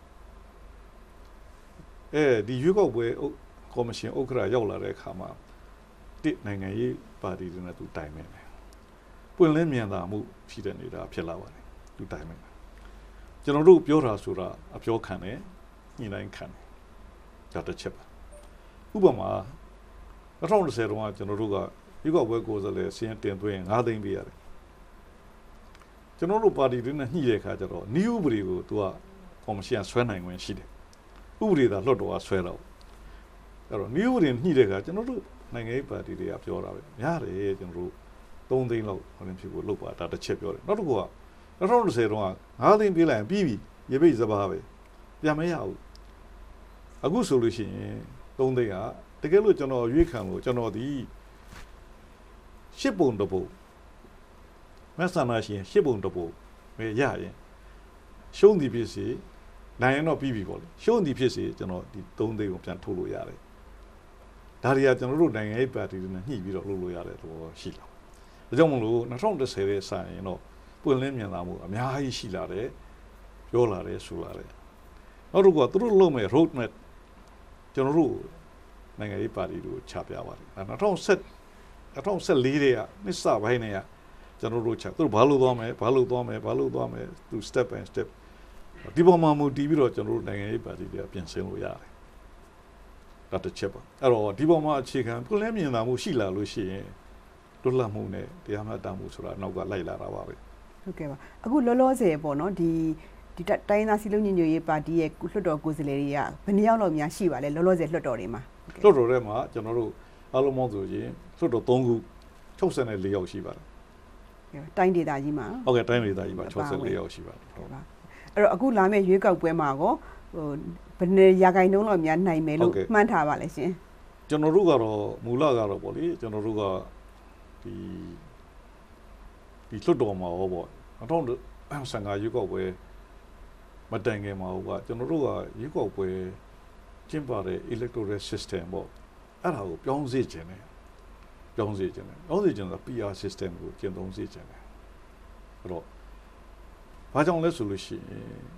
အဲဒီရွေးကောက်ပွဲကော်မရှင်ဥက္ကဋ္ဌရောက်လာတဲ့အခါမှာတိနိုင်ငံရေးပါတီတွေနဲ့သူတိုင်ပင်တယ်ပွင့်လင်းမြင်သာမှုရှိတဲ့နေတာဖြစ်လာပါတယ်သူတိုင်ပင်တယ်ကျွန်တော်တို့ပြောတာဆိုတာအပြောခံတယ်ညှိနှိုင်းခံတယ်ဒါတစ်ချက်ပါဥပမာ၂၀၁၀တုန်းကကျွန်တော်တို့ကရွေးကောက်ပွဲကိုယ်စားလှယ်စီရင်တင်သွင်း၅သိန်းပေးရတယ်ကျွန်တော်တို့ပါတီတွေနဲ့ညှိတဲ့အခါကျတော့နည်းဥပဒေကိုသူကကော်မရှင်ဆွဲနိုင်ဝင်ရှိတယ်ဥပဒေသာလွှတ်တော်ကဆွဲတော့အဲ့တော့နည်းဥပဒေညှိတဲ့အခါကျွန်တော်တို့နိုင်ငံရေးပါတီတွေကပြောတာပဲများတယ်ကျွန်တော်တို့၃သိန်းလောက်ဟိုရင်ဖြစ်ဖို့လုပ်ပါဒါတစ်ချက်ပြောတယ်နောက်တစ်ခုက၂၀၁၀တုန်းက၅သိန်းပေးလိုက်ရင်ပြီးပြီရေပိတ်စပါးပဲပြန်မရဘူးအခုဆိုလို့ရှိရင်၃သိန်းကတကယ်လို့ကျွန်တော်ရွေးခံလို့ကျွန်တော်ဒီရှစ်ပုံတစ်ပုံမဆန္ဒရှင်ရှစ်ပုံတစ်ပုံပဲရရင်ရှုံးသည်ဖြစ်စေနိုင်ရင်တော့ပြီးပြီပေါ့လေရှုံးသည်ဖြစ်စေကျွန်တော်ဒီ၃သိန်းကိုပြန်ထုတ်လို့ရတယ်ဒါတွေကကျွန်တော်တို့နိုင်ငံရေးပါတီတွေနဲ့ညှိပြီးတော့လုပ်လို့ရတယ်တော့ရှိလာဒါကြောင့်မလို့၂၀၁၀ရဲ့စရင်တော့ပွင့်လင်းမြင်သာမှုအများကြီးရှိလာတယ်ပြောလာတယ်ဆိုလာတယ်နောက်တစ်ခုကသူတို့လုပ်မဲ့ road map ကျွန်တော်တို့နိုင်ငံရေးပါတီတို့ချပြပါတယ်၂၀၁၁ ၂၀၁၄တဲ့ကနှစ်စပိုင်းနဲ့ကကျွန်တော်တို့ချသူတို့ဘာလို့သွားမယ်ဘာလို့သွားမယ်ဘာလို့သွားမယ်သူ step by step ဒီပေါ်မှာမူတည်ပြီးတော့ကျွန်တော်တို့နိုင်ငံရေးပါတီတွေကပြင်ဆင်လို့ရတယ်ဒါတစ်ချက်ပါအဲ့တော့ဒီပေါ်မှာအခြေခံပွင့်လင်းမြင်သာမှုရှိလာလို့ရှိရင်လွတ်လပ်မှုနဲ့တရားမျှတမှုဆိုတာနောက်ကလိုက်လာတာပါပဲဟုတ်ကဲ့ပါအခုလောလောဆယ်ပေါ့နော်ဒီဒီတိုင်းသားစီလုံးညညရေးပါတီရဲ့လွှတ်တော်ကိုယ်စားလှယ်တွေကဘယ်နှယောက်လောက်များရှိပါလဲလောလောဆယ်လွှတ်တော်တွေမှာလွှတ်တော်ထဲမှာကျွန်တော်တို့အားလုံးပေါင်းဆိုရင်လွှတ်တော်၃ခု၆၄ယောက်ရှိပါတယ်တိုင်းဒေသကြီးမှာဟုတ်ကဲ့တိုင်းဒေသကြီးမှာ၆၄ယောက်ရှိပါတယ်ဟုတ်ပါအဲ့တော့အခုလာမယ့်ရွေးကောက်ပွဲမှာကောဟိုဘယ်နှရာခိုင်နှုန်းလောက်များနိုင်မယ်လို့မှန်းထားပါလဲရှင်ကျွန်တော်တို့ကတော့မူလကတော့ပေါ့လေကျွန်တော်တို့ကဒီဒီလွှတ်တော်မှာဟောပေါ့၂၀၁၅ရွေးကောက်ပွဲမတိုင်ခင်မှာဟောကကျွန်တော်တို့ကရွေးကောက်ပွဲကျင်းပတဲ့ electoral system ပေါ့အဲ့ဒါကိုပြောင်းစေချင်တယ်ပြောင်းစေချင်တယ်ပြောင်းစေချင်တာ P R system ကိုကျင့်သုံးစေချင်တယ်အဲ့တော့ဘာကြောင့်လဲဆိုလို့ရှိရင်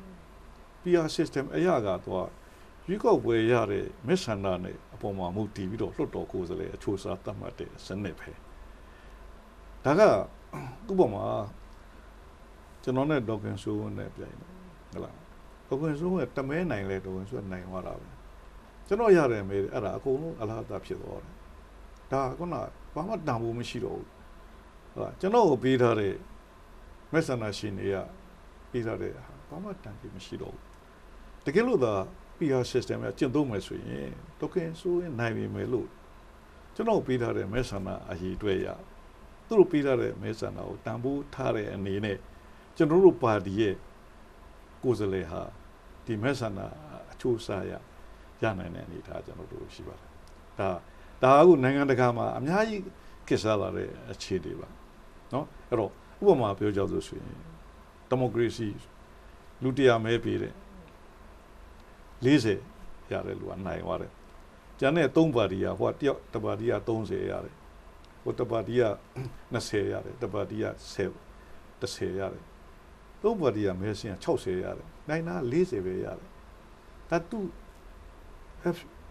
P R system အရာကတော့ရွေးကောက်ပွဲရတဲ့မစ္ဆန္ဒနဲ့အပေါ်မှာမူတည်ပြီးတော့လွှတ်တော်ကိုယ်စားလှယ်အချိုးအစားသတ်မှတ်တဲ့စနစ်ပဲဒါကဥပမာကျွန်တော်နဲ့ဒေါက်ကန်ဆိုးနဲ့ပြိုင်တယ်ဟုတ်လားဒေါက်ကန်ဆိုးကတမဲနိုင်လဲဒေါက်ကန်ဆိုးနိုင်သွားတာပဲကျွန်တော်ရတယ်မေးအဲ့ဒါအကုန်လုံးအလားအတာဖြစ်သွားတယ်ဒါကကဘာမှတန်ဖို့မရှိတော့ဘူးဟုတ်လားကျွန်တော်ကိုပေးထားတဲ့မက်ဆန္ဒရှင်တွေကပေးထားတဲ့ဘာမှတန်ဖို့မရှိတော့ဘူးတကယ်လို့သာ P R system ကကျင့်သုံးမယ်ဆိုရင်ဒေါက်ကန်ဆိုးနိုင်ပြီမယ်လို့ကျွန်တော်ပေးထားတဲ့မက်ဆန္ဒအရေးအတွက်ရသူတို့ပေးထားတဲ့မဲဆန္ဒကိုတန်ဖိုးထားတဲ့အနေနဲ့ကျွန်တော်တို့ပါတီရဲ့ကိုယ်စားလှယ်ဟာဒီမဲဆန္ဒအချိုးအစားရရနိုင်တဲ့အနေအထားကျွန်တော်တို့ရှိပါတယ်ဒါဒါကနိုင်ငံတကာမှာအများကြီးကိစ္စလာတဲ့အခြေအနေပါเนาะအဲ့တော့ဥပမာပြောကြလို့ဆိုရင်ဒီမိုကရေစီလူတရားမဲပေးတဲ့၄၀ရတယ်လူကနိုင်သွားတယ်ကျန်တဲ့၃ပါတီကဟိုတယောက်တပါတီက၃၀ရတယ်ဟိုတပါတီက၂၀ရတယ်တပါတီက၁၀ ၁၀ရတယ်သုံးပါတီကမဲဆင်းက၆၀ရတယ်နိုင်တာ၄၀ပဲရတယ်ဒါသူ ဒီ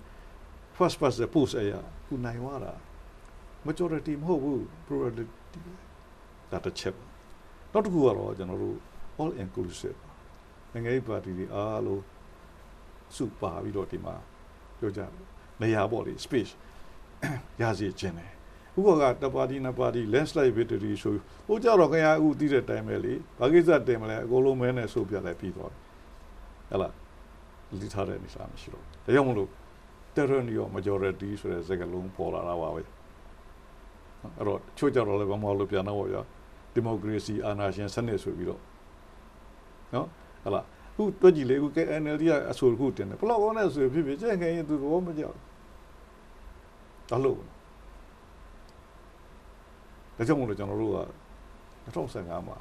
first past the post အရာသူနိုင်သွားတာ majority မဟုတ်ဘူး probability ဒါတစ်ချက်နောက်တစ်ခုကတော့ကျွန်တော်တို့ all inclusive နိုင်ငံရေးပါတီတွေအားလုံးစုပါပြီးတော့ဒီမှာပြောကြနေရာပေါ့လေ space ရစီခြင်းတယ်ဥပကတပါတီနှစ်ပါတီ landslide victory ဆိုဟိုကြတော့ခင်ဗျာအခုသိတဲ့အတိုင်းပဲလေဘာကိစ္စတင်မလဲအကုန်လုံးမဲနဲ့ဆိုပြလိုက်ပြီးသွားတယ်ဟဲ့လားလိထားတဲ့နေစားမရှိတော့ဒါကြောင့်မလို့ tyranny of majority ဆိုတဲ့စကားလုံးပေါ်လာတာပါပဲအဲ့တော့ချို့ကြတော့လည်းဘာမှလို့ပြန်တော့ဗျာ democracy အာဏာရှင်စနစ်ဆိုပြီးတော့နော်ဟဲ့လားခုတွက်ကြည့်လေခု N L D ကအဆိုခုတင်တယ်ဘလောက်ကောင်းလဲဆိုဖြစ်ဖြစ်ကျန်ခင်ရင်သူဘောမကြောက်ဒါလို့ဒါကြောင့်မို့လို့ကျွန်တော်တို့က二零一五မှာ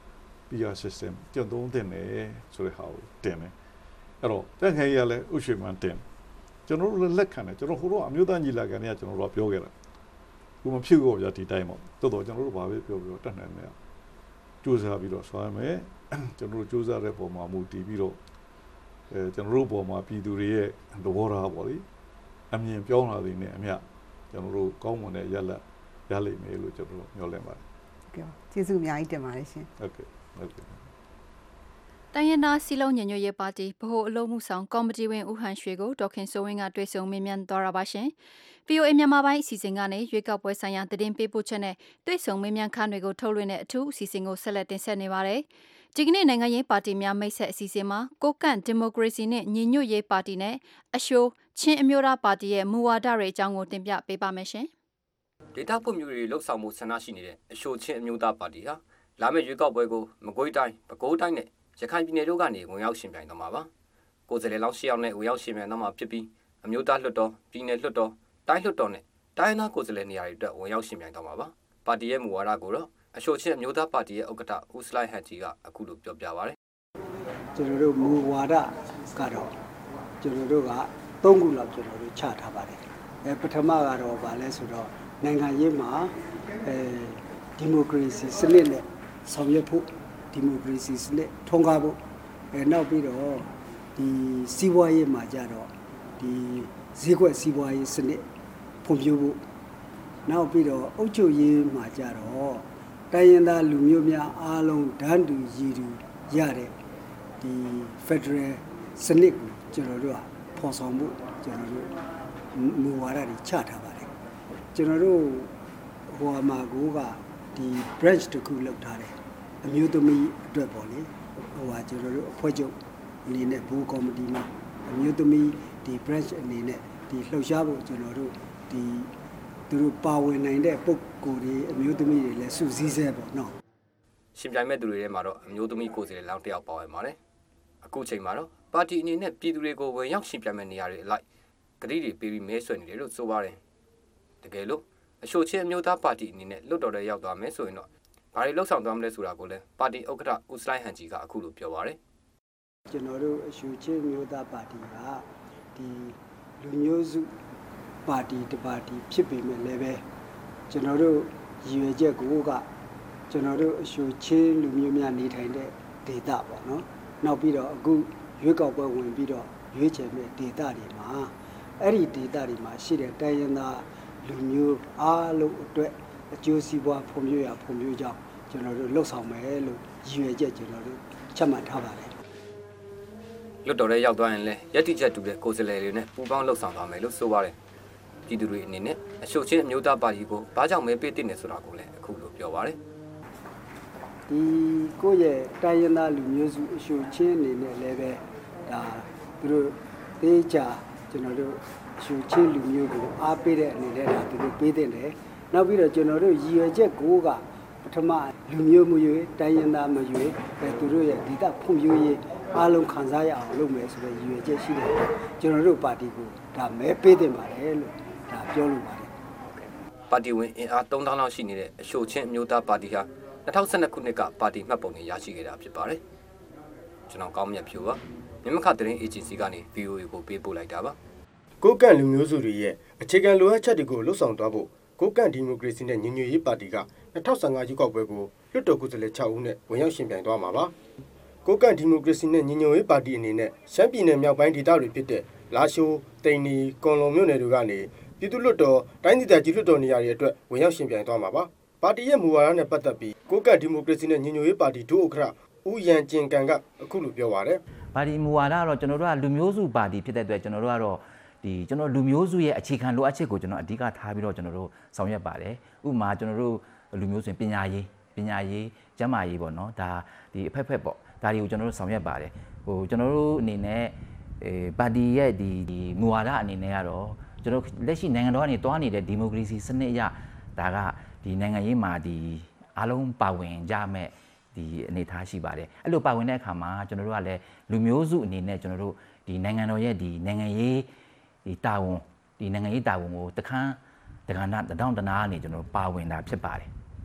P R system ကျင့်သုံးတဲ့နေဆိုတဲ့ဟာကိုတင်တယ်အဲ့တော့တက်ခဲရလဲဥရှိမှန်တင်ကျွန်တော်တို့လက်ခံတယ်ကျွန်တော်ဟိုတော့အမျိုးသားညီလာခံတွေကကျွန်တော်တို့ပြောခဲ့တာဘူးမဖြစ်ဘူးဗျာဒီတိုင်းပေါ့တော်တော်ကျွန်တော်တို့ဘာပဲပြောပြောတတ်နိုင်တယ်ကြိုးစားပြီးတော့ဆွမ်းမယ်ကျွန်တော်တို့ကြိုးစားတဲ့ပုံမှာမူတည်ပြီးတော့အဲကျွန်တော်တို့ပုံမှာပြည်သူတွေရဲ့သဘောထားပေါ့လေအမြင်ပြောင်းလာတဲ့နေအမြကျွန်တော်တို့ကောင်းမွန်တဲ့ရက်လက်ရလိမ့်မယ်လို့ကျွန်တော်တို့မျှော်လင့်ပါတယ်ကဲကျေးဇူးအများကြီးတင်ပါတယ်ရှင်ဟုတ်ကဲ့ဟုတ်ကဲ့တိုင်းရင်းသားစီလုံးညညရေးပါတီဗဟိုအလုံးမှုဆောင်ကော်မတီဝင်ဦးဟန်ရွှေကိုဒေါခင်စိုးဝင်းကတွေ့ဆုံမေးမြန်းသွားတာပါရှင်။ဗွီအိုအေ မြန်မာပိုင်းအစီအစဉ်ကနေရွေးကောက်ပွဲဆိုင်ရာသတင်းပေးပို့ချက်နဲ့တွေ့ဆုံမေးမြန်းခန်းတွေကိုထုတ်လွှင့်တဲ့အထူးအစီအစဉ်ကိုဆက်လက်တင်ဆက်နေပါတယ်။ဒီကနေ့နိုင်ငံရေးပါတီများမိတ်ဆက်အစီအစဉ်မှာကိုကန့်ဒီမိုကရေစီနဲ့ညီညွတ်ရေးပါတီနဲ့အရှိုးချင်းအမျိုးသားပါတီရဲ့မူဝါဒတွေအကြောင်းကိုတင်ပြပေးပါမယ်ရှင်။ဒေတာဖွံ့ဖြိုးရေးလှုပ်ဆောင်မှုဆန္ဒရှိနေတဲ့အရှိုးချင်းအမျိုးသားပါတီဟာလာမယ့်ရွေးကောက်ပွဲကိုမကွေးတိုင်းပဲခူးတိုင်းနဲ့ရခိုင်ပြည်နယ်တို့ကနေဝင်ရောက်ရှင်ပြိုင်တော့မှာပါ။ကိုယ်စားလှယ်လောင်းရှစ်ယောက်နဲ့ဝင်ရောက်ရှင်ပြိုင်တော့မှာဖြစ်ပြီးအမျိုးသားလွှတ်တော်ပြည်နယ်လွှတ်တော်တိုင်းလွှတ်တော်နဲ့တိုင်းသားကိုယ်စားလှယ်နေရာတွေအတွက်ဝင်ရောက်ရှင်ပြိုင်တော့မှာပါ။ပါတီရဲ့မူဝါဒကိုတော့အရှိုးချင်းအမျိုးသားပါတီရဲ့ဥက္ကဋ္ဌဦးစလိုက်ဟန်ကြီးကအခုလိုပြောပြပါရယ်။ကျွန်တော်တို့မူဝါဒကတော့ကျွန်တော်တို့ကသုံးခုလောက်ကျွန်တော်တို့ချထားပါတယ်။အဲပထမကတော့ဗာလဲဆိုတော့နိုင်ငံရေးမှာအဲဒီမိုကရေစီစနစ်နဲ့ဆောင်ရွက်ဖို့ဒီမိုကရေစီစနစ်ထုံးကားဖို့အဲနောက်ပြီးတော့ဒီစီးပွားရေးမှာကြတော့ဒီဈေးကွက်စီးပွားရေးစနစ်ဖွံ့ဖြိုးဖို့နောက်ပြီးတော့အုပ်ချုပ်ရေးမှာကြတော့တိုင်းရင်းသားလူမျိုးများအားလုံးတန်းတူရည်တူရတဲ့ဒီ Federal စနစ်ကိုကျွန်တော်တို့ကဖော်ဆောင်ဖို့ကျွန်တော်တို့မူဝါဒတွေချထားပါတယ်ကျွန်တော်တို့ဟိုမှာကိုကဒီ branch တစ်ခုလောက်ထားတယ်အမျိုးသမီးအတွက်ပေါ့လေဟိုဟာကျွန်တော်တို့အဖွဲ့ချုပ်အနေနဲ့ဘူကော်မတီမှာအမျိုးသမီးဒီ branch အနေနဲ့ဒီလှုပ်ရှားဖို့ကျွန်တော်တို့ဒီသူတို့ပါဝင်နိုင်တဲ့ပုံကိုယ်တွေအမျိုးသမီးတွေလည်းစုစည်းစေပေါ့နော်ရှင်ပြိုင်မဲ့သူတွေထဲမှာတော့အမျိုးသမီးကိုယ်စားလှယ်လောင်းတစ်ယောက်ပါဝင်ပါတယ်အခုချိန်မှာတော့ပါတီအနေနဲ့ပြည်သူတွေကိုဝင်ရောက်ရှင်ပြိုင်မဲ့နေရာတွေအလိုက်ကတိတွေပေးပြီးမဲဆွယ်နေတယ်လို့ဆိုပါတယ်တကယ်လို့အရှိုးချင်းအမျိုးသားပါတီအနေနဲ့လွတ်တော်တဲ့ရောက်သွားမယ်ဆိုရင်တော့ဘာတွေလှုပ်ဆောင်သွားမလဲဆိုတာကိုလည်းပါတီဥက္ကဋ္ဌဦးစလိုက်ဟန်ကြီးကအခုလိုပြောပါရယ်ကျွန်တော်တို့အရှိုးချင်းမျိုးသားပါတီကဒီလူမျိုးစုပါတီတပါတီဖြစ်ပေမဲ့လည်းပဲကျွန်တော်တို့ရည်ရွယ်ချက်ကိုကကျွန်တော်တို့အရှိုးချင်းလူမျိုးများနေထိုင်တဲ့ဒေသပေါ့နော်နောက်ပြီးတော့အခုရွေးကောက်ပွဲဝင်ပြီးတော့ရွေးချယ်မဲ့ဒေသတွေမှာအဲ့ဒီဒေသတွေမှာရှိတဲ့တိုင်းရင်းသားလူမျိုးအားလုံးအတွက်အကျိုးစီးပွားဖွံ့ဖြိုးရဖွံ့ဖြိုးကြောင်းကျွန်တော်တို့လှုပ်ဆောင်မယ်လို့ရည်ရွယ်ချက်ကျွန်တော်တို့ချမှတ်ထားပါတယ်လွတ်တော်ရဲရောက်သွားရင်လည်းရည်တည်ချက်တူတဲ့ကိုယ်စားလှယ်တွေနဲ့ပူးပေါင်းလှုပ်ဆောင်သွားမယ်လို့ဆိုပါတယ်ပြည်သူတွေအနေနဲ့အရှိုးချင်းအမျိုးသားပါတီကိုဘာကြောင့်မဲပေးတင်နေဆိုတာကိုလည်းအခုလိုပြောပါတယ်ဒီကိုယ့်ရဲ့တိုင်းရင်းသားလူမျိုးစုအရှိုးချင်းအနေနဲ့လည်းပဲဒါသူတို့သေးချာကျွန်တော်တို့အရှိုးချင်းလူမျိုးကိုအားပေးတဲ့အနေနဲ့ဒါသူတို့ပေးတင်တယ်နောက်ပြီးတော့ကျွန်တော်တို့ရည်ရွယ်ချက်ကိုကပထမလူမျိုးမျိုးရွေးတိုင်းရင်းသားမျိုးရွေးပဲသူတို့ရဲ့ဒီတဖွံ့ဖြိုးရေးအားလုံးခံစားရအောင်လုပ်မယ်ဆိုတဲ့ရည်ရွယ်ချက်ရှိတယ်ကျွန်တော်တို့ပါတီကိုဒါမဲပေးတင်ပါတယ်လို့ဒါပြောလို့ပါတယ်ပါတီဝင်အင်အားသုံးသောင်းလောက်ရှိနေတဲ့အရှိုးချင်းအမျိုးသားပါတီဟာ၂၀၁၂ခုနှစ်ကပါတီမှတ်ပုံတင်ရရှိခဲ့တာဖြစ်ပါတယ်ကျွန်တော်ကောင်းမြတ်ဖြူပါမြမခသတင်းအေဂျင်စီကနေ ဗီအိုအေ ကိုပေးပို့လိုက်တာပါကိုကန့်လူမျိုးစုတွေရဲ့အခြေခံလိုအပ်ချက်တွေကိုလှုပ်ဆောင်သွားဖို့ကိုကန့်ဒီမိုကရေစီနဲ့ညီညွတ်ရေးပါတီက၂၀၁၅ရွေးကောက်ပွဲကိုလွှတ်တော်ကိုယ်စားလှယ်၆ဦးနဲ့ဝင်ရောက်ရှင်ပြိုင်သွားမှာပါကိုကန့်ဒီမိုကရေစီနဲ့ညီညွတ်ရေးပါတီအနေနဲ့ရှမ်းပြည်နယ်မြောက်ပိုင်းဒေသတွေဖြစ်တဲ့လာရှိုးတိန်နီကွန်လုံမြို့နယ်တွေကနေပြည်သူ့လွှတ်တော်တိုင်းဒေသကြီးလွှတ်တော်နေရာတွေအတွက်ဝင်ရောက်ရှင်ပြိုင်သွားမှာပါပါတီရဲ့မူဝါဒနဲ့ပတ်သက်ပြီးကိုကန့်ဒီမိုကရေစီနဲ့ညီညွတ်ရေးပါတီဒုဥက္ကဋ္ဌဦးရန်ကျင်ကန်ကအခုလိုပြောပါတယ်ပါတီမူဝါဒကတော့ကျွန်တော်တို့ကလူမျိုးစုပါတီဖြစ်တဲ့အတွက်ကျွန်တော်တို့ကတော့ဒီကျွန်တော်လူမျိုးစုရဲ့အခြေခံလိုအပ်ချက်ကိုကျွန်တော်အဓိကထားပြီးတော့ကျွန်တော်တို့ဆောင်ရွက်ပါတယ်ဥပမာကျွန်တော်တို့လူမျိုးဆိုရင်ပညာရေးပညာရေးကျန်းမာရေးပေါ့နော်ဒါဒီအဖက်ဖက်ပေါ့ဒါတွေကိုကျွန်တော်တို့ဆောင်ရွက်ပါတယ်ဟိုကျွန်တော်တို့အနေနဲ့အဲပါတီရဲ့ဒီဒီမူဝါဒအနေနဲ့ကတော့ကျွန်တော်လက်ရှိနိုင်ငံတော်ကနေတွားနေတဲ့ဒီမိုကရေစီစနစ်အရဒါကဒီနိုင်ငံရေးမှာဒီအားလုံးပါဝင်ကြမဲ့ဒီအနေအထားရှိပါတယ်အဲ့လိုပါဝင်တဲ့အခါမှာကျွန်တော်တို့ကလည်းလူမျိုးစုအနေနဲ့ကျွန်တော်တို့ဒီနိုင်ငံတော်ရဲ့ဒီနိုင်ငံရေးဒီတာဝန်ဒီနိုင်ငံရေးတာဝန်ကိုတခန်းတက္ကနာတဒေါန်တနာကနေကျွန်တော်ပါဝင်တာဖြစ်ပါတယ်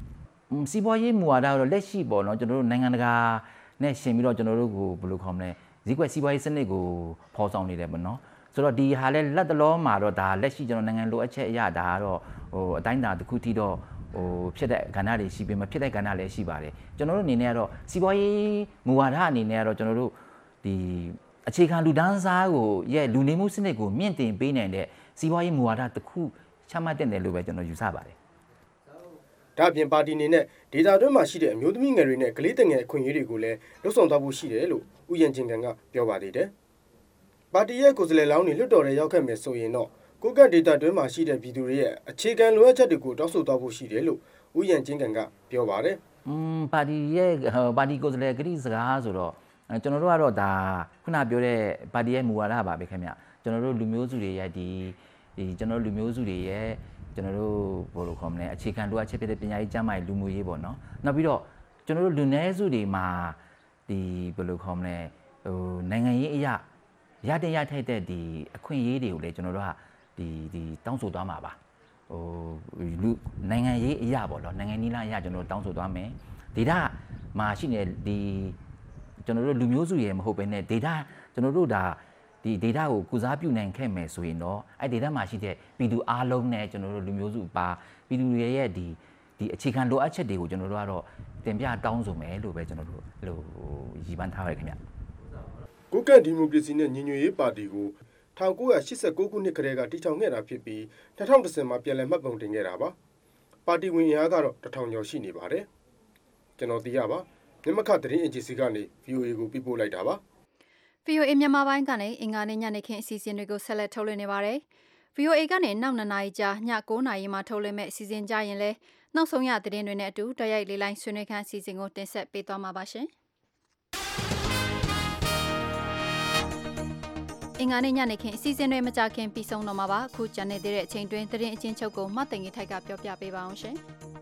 စီးပွားရေးမူဝါဒတော့လက်ရှိပေါ့နော်ကျွန်တော်တို့နိုင်ငံတကာနဲ့ရှင်ပြီးတော့ကျွန်တော်တို့ကိုဘယ်လိုခေါ်မလဲဈေးကွက်စီးပွားရေးစနစ်ကိုဖော်ဆောင်နေတယ်ပေါ့နော်ဆိုတော့ဒီဟာလဲလက်တလောမှာတော့ဒါလက်ရှိကျွန်တော်နိုင်ငံလိုအပ်ချက်အရာဒါကတော့ဟိုအတိုင်းအတာတစ်ခုထိတော့ဟိုဖြစ်တဲ့ကဏ္ဍတွေရှိပြီးမဖြစ်တဲ့ကဏ္ဍလည်းရှိပါတယ်ကျွန်တော်တို့အနေနဲ့ကတော့စီးပွားရေးမူဝါဒအနေနဲ့ကတော့ကျွန်တော်တို့ဒီအခြေခံလူဒန်းစားကိုရဲ့လူနေမှုစနစ်ကိုမြင့်တင်ပေးနိုင်တဲ့စီးပွားရေးမူဝါဒတစ်ခုချမှတ်တဲ့တယ်လို့ပဲကျွန်တော်ယူဆပါတယ်ဒါအပြင်ပါတီအနေနဲ့ဒေတာတွင်းမှာရှိတဲ့အမျိုးသမီးငယ်တွေနဲ့ကလေးငယ်အခွင့်အရေးတွေကိုလည်းလှုပ်ဆောင်သွားဖို့ရှိတယ်လို့ဥယျာဉ်ချင်းကန်ကပြောပါသေးတယ်ပါတီရဲ့ကိုယ်စားလှယ်လောင်းတွေလွှတ်တော်ထဲရောက်ခဲ့မယ်ဆိုရင်တော့ကိုကန့်ဒေတာတွင်းမှာရှိတဲ့ပြည်သူတွေရဲ့အခြေခံလိုအပ်ချက်တွေကိုတောင်းဆိုသွားဖို့ရှိတယ်လို့ဥယျာဉ်ချင်းကန်ကပြောပါတယ်อืมပါတီရဲ့ပါတီကိုယ်စားလှယ်ကတိစကားဆိုတော့ကျွန်တော်တို့ကတော့ဒါခုနပြောတဲ့ပါတီရဲ့မူဝါဒပါပဲခင်ဗျကျွန်တော်တို့လူမျိုးစုတွေရဲ့ဒီဒီကျွန်တော်တို့လူမျိုးစုတွေရဲ့ကျွန်တော်တို့ဘယ်လိုခေါ်မလဲအခြေခံလိုအပ်ချက်ဖြစ်တဲ့ပညာရေးကျန်းမာရေးလူမှုရေးပေါ့နော်နောက်ပြီးတော့ကျွန်တော်တို့လူနည်းစုတွေမှာဒီဘယ်လိုခေါ်မလဲဟိုနိုင်ငံရေးအရာရတဲ့ရထိုက်တဲ့ဒီအခွင့်အရေးတွေကိုလည်းကျွန်တော်တို့ကဒီဒီတောင်းဆိုသွားမှာပါဟိုလူနိုင်ငံရေးအရာပေါ့နော်နိုင်ငံနည်းလမ်းအရာကျွန်တော်တို့တောင်းဆိုသွားမယ်ဒေတာမှာရှိနေဒီကျွန်တော်တို့လူမျိုးစုရေမဟုတ်ဘဲနဲ့ data ကျွန်တော်တို့ဒါဒီ data ကိုကုစားပြုနိုင်ခဲ့မယ်ဆိုရင်တော့အဲ့ data မှာရှိတဲ့ပြည်သူအားလုံးနဲ့ကျွန်တော်တို့လူမျိုးစုပါပြည်သူတွေရဲ့ဒီဒီအခြေခံလိုအပ်ချက်တွေကိုကျွန်တော်တို့ကတော့တင်ပြတောင်းဆိုမယ်လို့ပဲကျွန်တော်တို့ဟိုရည်မှန်းထားရခင်ဗျကိုကန့်ဒီမိုကရေစီနဲ့ညီညွတ်ရေးပါတီကို၁၉၈၉ခုနှစ်ကတည်းကတည်ထောင်ခဲ့တာဖြစ်ပြီး၂၀၁၀မှာပြန်လည်မှတ်ပုံတင်ခဲ့တာပါပါတီဝင်အားကတော့တစ်ထောင်ကျော်ရှိနေပါတယ်ကျွန်တော်သိရပါမြမခသတင်းအေဂျင်စီကနေ ဗီအိုအေ ကိုပြပို့လိုက်တာပါဗီအိုအေ မြန်မာပိုင်းကနေအင်္ဂါနေ့ညနေခင်းအစီအစဉ်တွေကိုဆက်လက်ထုတ်လွှင့်နေပါတယ် ဗီအိုအေ ကနေနောက်နှစ်နာရီကြာည၉နာရီမှာထုတ်လွှင့်မဲ့အစီအစဉ်ကြရင်လဲနောက်ဆုံးရသတင်းတွေနဲ့အတူတိုက်ရိုက်လေးလိုင်းဆွေးနွေးခန်းအစီအစဉ်ကိုတင်ဆက်ပေးသွားမှာပါရှင်အင်္ဂါနေ့ညနေခင်းအစီအစဉ်တွေမကြခင်ပြီးဆုံးတော့မှာပါအခုကျန်နေသေးတဲ့အချိန်တွင်းသတင်းအချင်းချုပ်ကိုမှတ်တင်ကြီးထိုက်ကပြောပြပေးပါအောင်ရှင်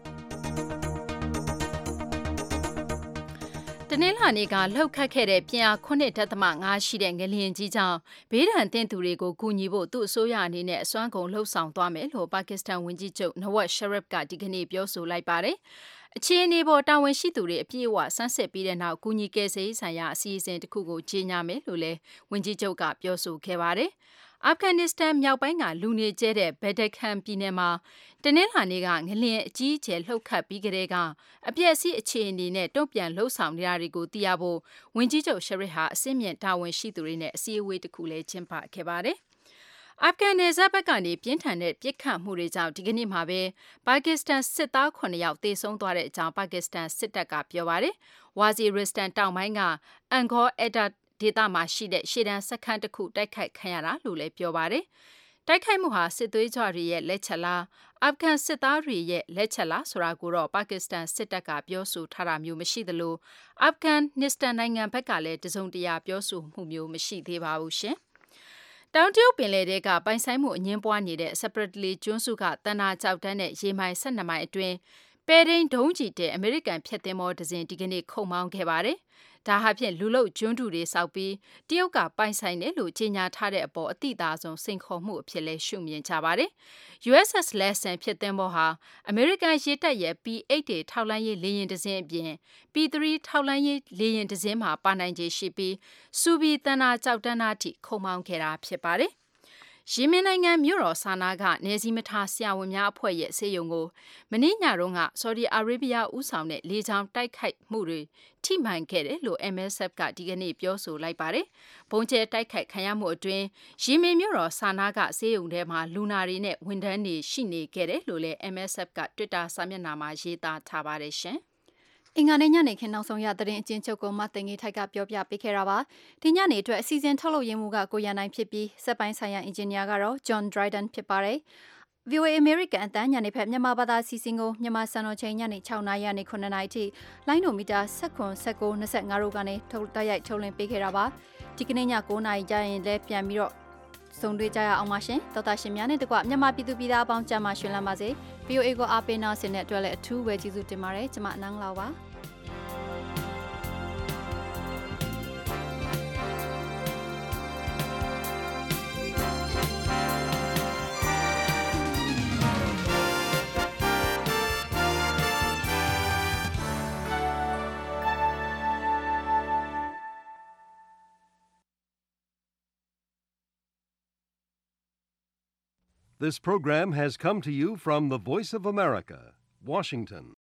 တနင်္လာနေ့ကလှုပ်ခတ်ခဲ့တဲ့ပြင်းအားခုနှစ်ဒသမငါးရှိတဲ့ငလျင်ကြီးကြောင့်ဘေးဒဏ်သင့်သူတွေကိုကူညီဖို့သူ့အစိုးရအနေနဲ့အစွမ်းကုန်လှုပ်ဆောင်သွားမယ်လို့ပါကစ္စတန်ဝန်ကြီးချုပ်နဝတ်ရှရစ်ကဒီကနေ့ပြောဆိုလိုက်ပါတယ်။အခြေအနေပေါ်တာဝန်ရှိသူတွေအပြည့်အဝဆန်းစစ်ပြီးတဲ့နောက်ကူညီကယ်ဆယ်ရေးဆိုင်ရာအစီအစဉ်တစ်ခုကိုကြီးညာမယ်လို့လည်းဝန်ကြီးချုပ်ကပြောဆိုခဲ့ပါတယ်။အာဖဂန်နစ္စတန်မြောက်ပိုင်းကလူနေကျဲတဲ့ဘက်ဒက်ခန်ပြည်နယ်မှာတနင်္လာနေ့ကငလျင်အကြီးအကျယ်လှုပ်ခတ်ပြီးကလေးကအပြည့်အစည်အခြေအနေနဲ့တုံ့ပြန်လှုပ်ဆောင်နေတာတွေကိုသိရဖို့ဝန်ကြီးချုပ်ရှရစ်ဟာအစင်းမြင့်တာဝန်ရှိသူတွေနဲ့အစည်းအဝေးတစ်ခုလည်းကျင်းပခဲ့ပါတယ်။အာဖဂန်နယ်စပ်ဘက်ကနေပြင်းထန်တဲ့ပြစ်ခတ်မှုတွေကြောင့်ဒီကနေ့မှာပဲပါကစ္စတန်စစ်သားခုနှစ်ယောက်သေဆုံးသွားတဲ့အကြောင်းပါကစ္စတန်စစ်တပ်ကပြောပါတယ်။ဝါဇီရစ်တန်တောင်ပိုင်းကအန်ဂေါအက်ဒါဒေသမှာရှိတဲ့ရှေ့တန်းစခန်းတစ်ခုတိုက်ခိုက်ခံရတာလို့လည်းပြောပါတယ်။တိုက်ခိုက်မှုဟာစစ်သွေးကြွတွေရဲ့လက်ချက်လားအာဖဂန်စစ်သားတွေရဲ့လက်ချက်လားဆိုတာကိုတော့ပါကစ္စတန်စစ်တပ်ကပြောဆိုထားတာမျိုးမရှိသလိုအာဖဂန်နစ္စတန်နိုင်ငံဘက်ကလည်းတစုံတရာပြောဆိုမှုမျိုးမရှိသေးပါဘူးရှင်။တောင်တရုတ်ပင်လယ်ထဲကပိုင်ဆိုင်မှုအငင်းပွားနေတဲ့စပရတလီကျွန်းစုကတန်နာကြောက်တန်းတဲ့ရေမိုင်၁၂မိုင်အတွင်းပဲရင်းဒုံးကြီးတဲ့အမေရိကန်ဖျက်သင်္ဘောတစ်စင်းဒီကနေ့ခုန်မောင်းခဲ့ပါတယ်။ဒါဟာဖြင့်လူလုကျွန်းတူတွေစောက်ပြီးတရုတ်ကပိုင်ဆိုင်တယ်လို့ကြေညာထားတဲ့အပေါ်အတိအသားဆုံးစိန်ခေါ်မှုအဖြစ်လဲရှုမြင်ကြပါတယ်။ ယူ အက်စ် အက်စ် Lesson ဖြစ်သင်္ဘောဟာအမေရိကန်ရေတပ်ရဲ့ ပီ အေတ် ထောက်လှမ်းရေးလေယာဉ်တစ်စင်းအပြင် ပီ သုံး ထောက်လှမ်းရေးလေယာဉ်တစ်စင်းမှာပါနိုင်ခြေရှိပြီးစူဘီတန်နာကြောက်တန်းနာထိခုံမောင်းခဲ့တာဖြစ်ပါတယ်။ယီမင်နိုင်ငံမြို့တော်ဆာနာကနေစည်းမထားဆရာဝန်များအဖွဲ့ရဲ့ဆေးရုံကိုမနေ့ညတုန်းကဆော်ဒီအာရေဗျဦးဆောင်တဲ့လေကြောင်းတိုက်ခိုက်မှုတွေထိမှန်ခဲ့တယ်လို့ M S F ကဒီကနေ့ပြောဆိုလိုက်ပါတယ်။ဘုံကျဲတိုက်ခိုက်ခံရမှုအတွင်းယီမင်မြို့တော်ဆာနာကဆေးရုံထဲမှာလူနာတွေနဲ့ဝန်ထမ်းတွေရှိနေခဲ့တယ်လို့လည်း M S F က Twitter စာမျက်နှာမှာရေးသားထားပါတယ်ရှင်။အင်္ဂါနေ့ညနေခင်းနောက်ဆုံးရသတင်းအချင်းချုပ်ကိုမတင်ကြီးထိုက်ကပြောပြပေးခဲ့တာပါဒီညနေအတွက်အစီအစဉ်ထုတ်လုပ်ရင်းမှုကကိုရန်နိုင်ဖြစ်ပြီးစက်ပိုင်းဆိုင်ရာအင်ဂျင်နီယာကတော့ John Dryden ဖြစ်ပါတယ် ဗီ အို အေ American အတန်းညနေဖက်မြန်မာဘာသာစီစဉ်ကိုမြန်မာစံတော်ချိန်ညနေ၆နာရီကနေခုနှစ်နာရီထိလိုင်းဒိုမီတာ၁၇ ၁၉ ၂၅တို့ကနေထုတ်တိုက်ရိုက်ထုတ်လွှင့်ပေးခဲ့တာပါဒီကနေ့ည၉နာရီကျရင်လည်းပြန်ပြီးတော့ဆုံတွေ့ကြရအောင်ပါရှင်ဒေါက်တာရှင်များနဲ့တကွမြန်မာပြည်သူပြည်သားအပေါင်းကြမ်းမှရှင်လန်းပါစေ ဗီ အို အေ ကိုအားပေးနာဆင်တဲ့အတွက်လည်းအထူးပဲကျေးဇူးတင်ပါတယ်ကျွန်မအနန်းလောက်ပါ This program has come to you from the Voice of America, Washington.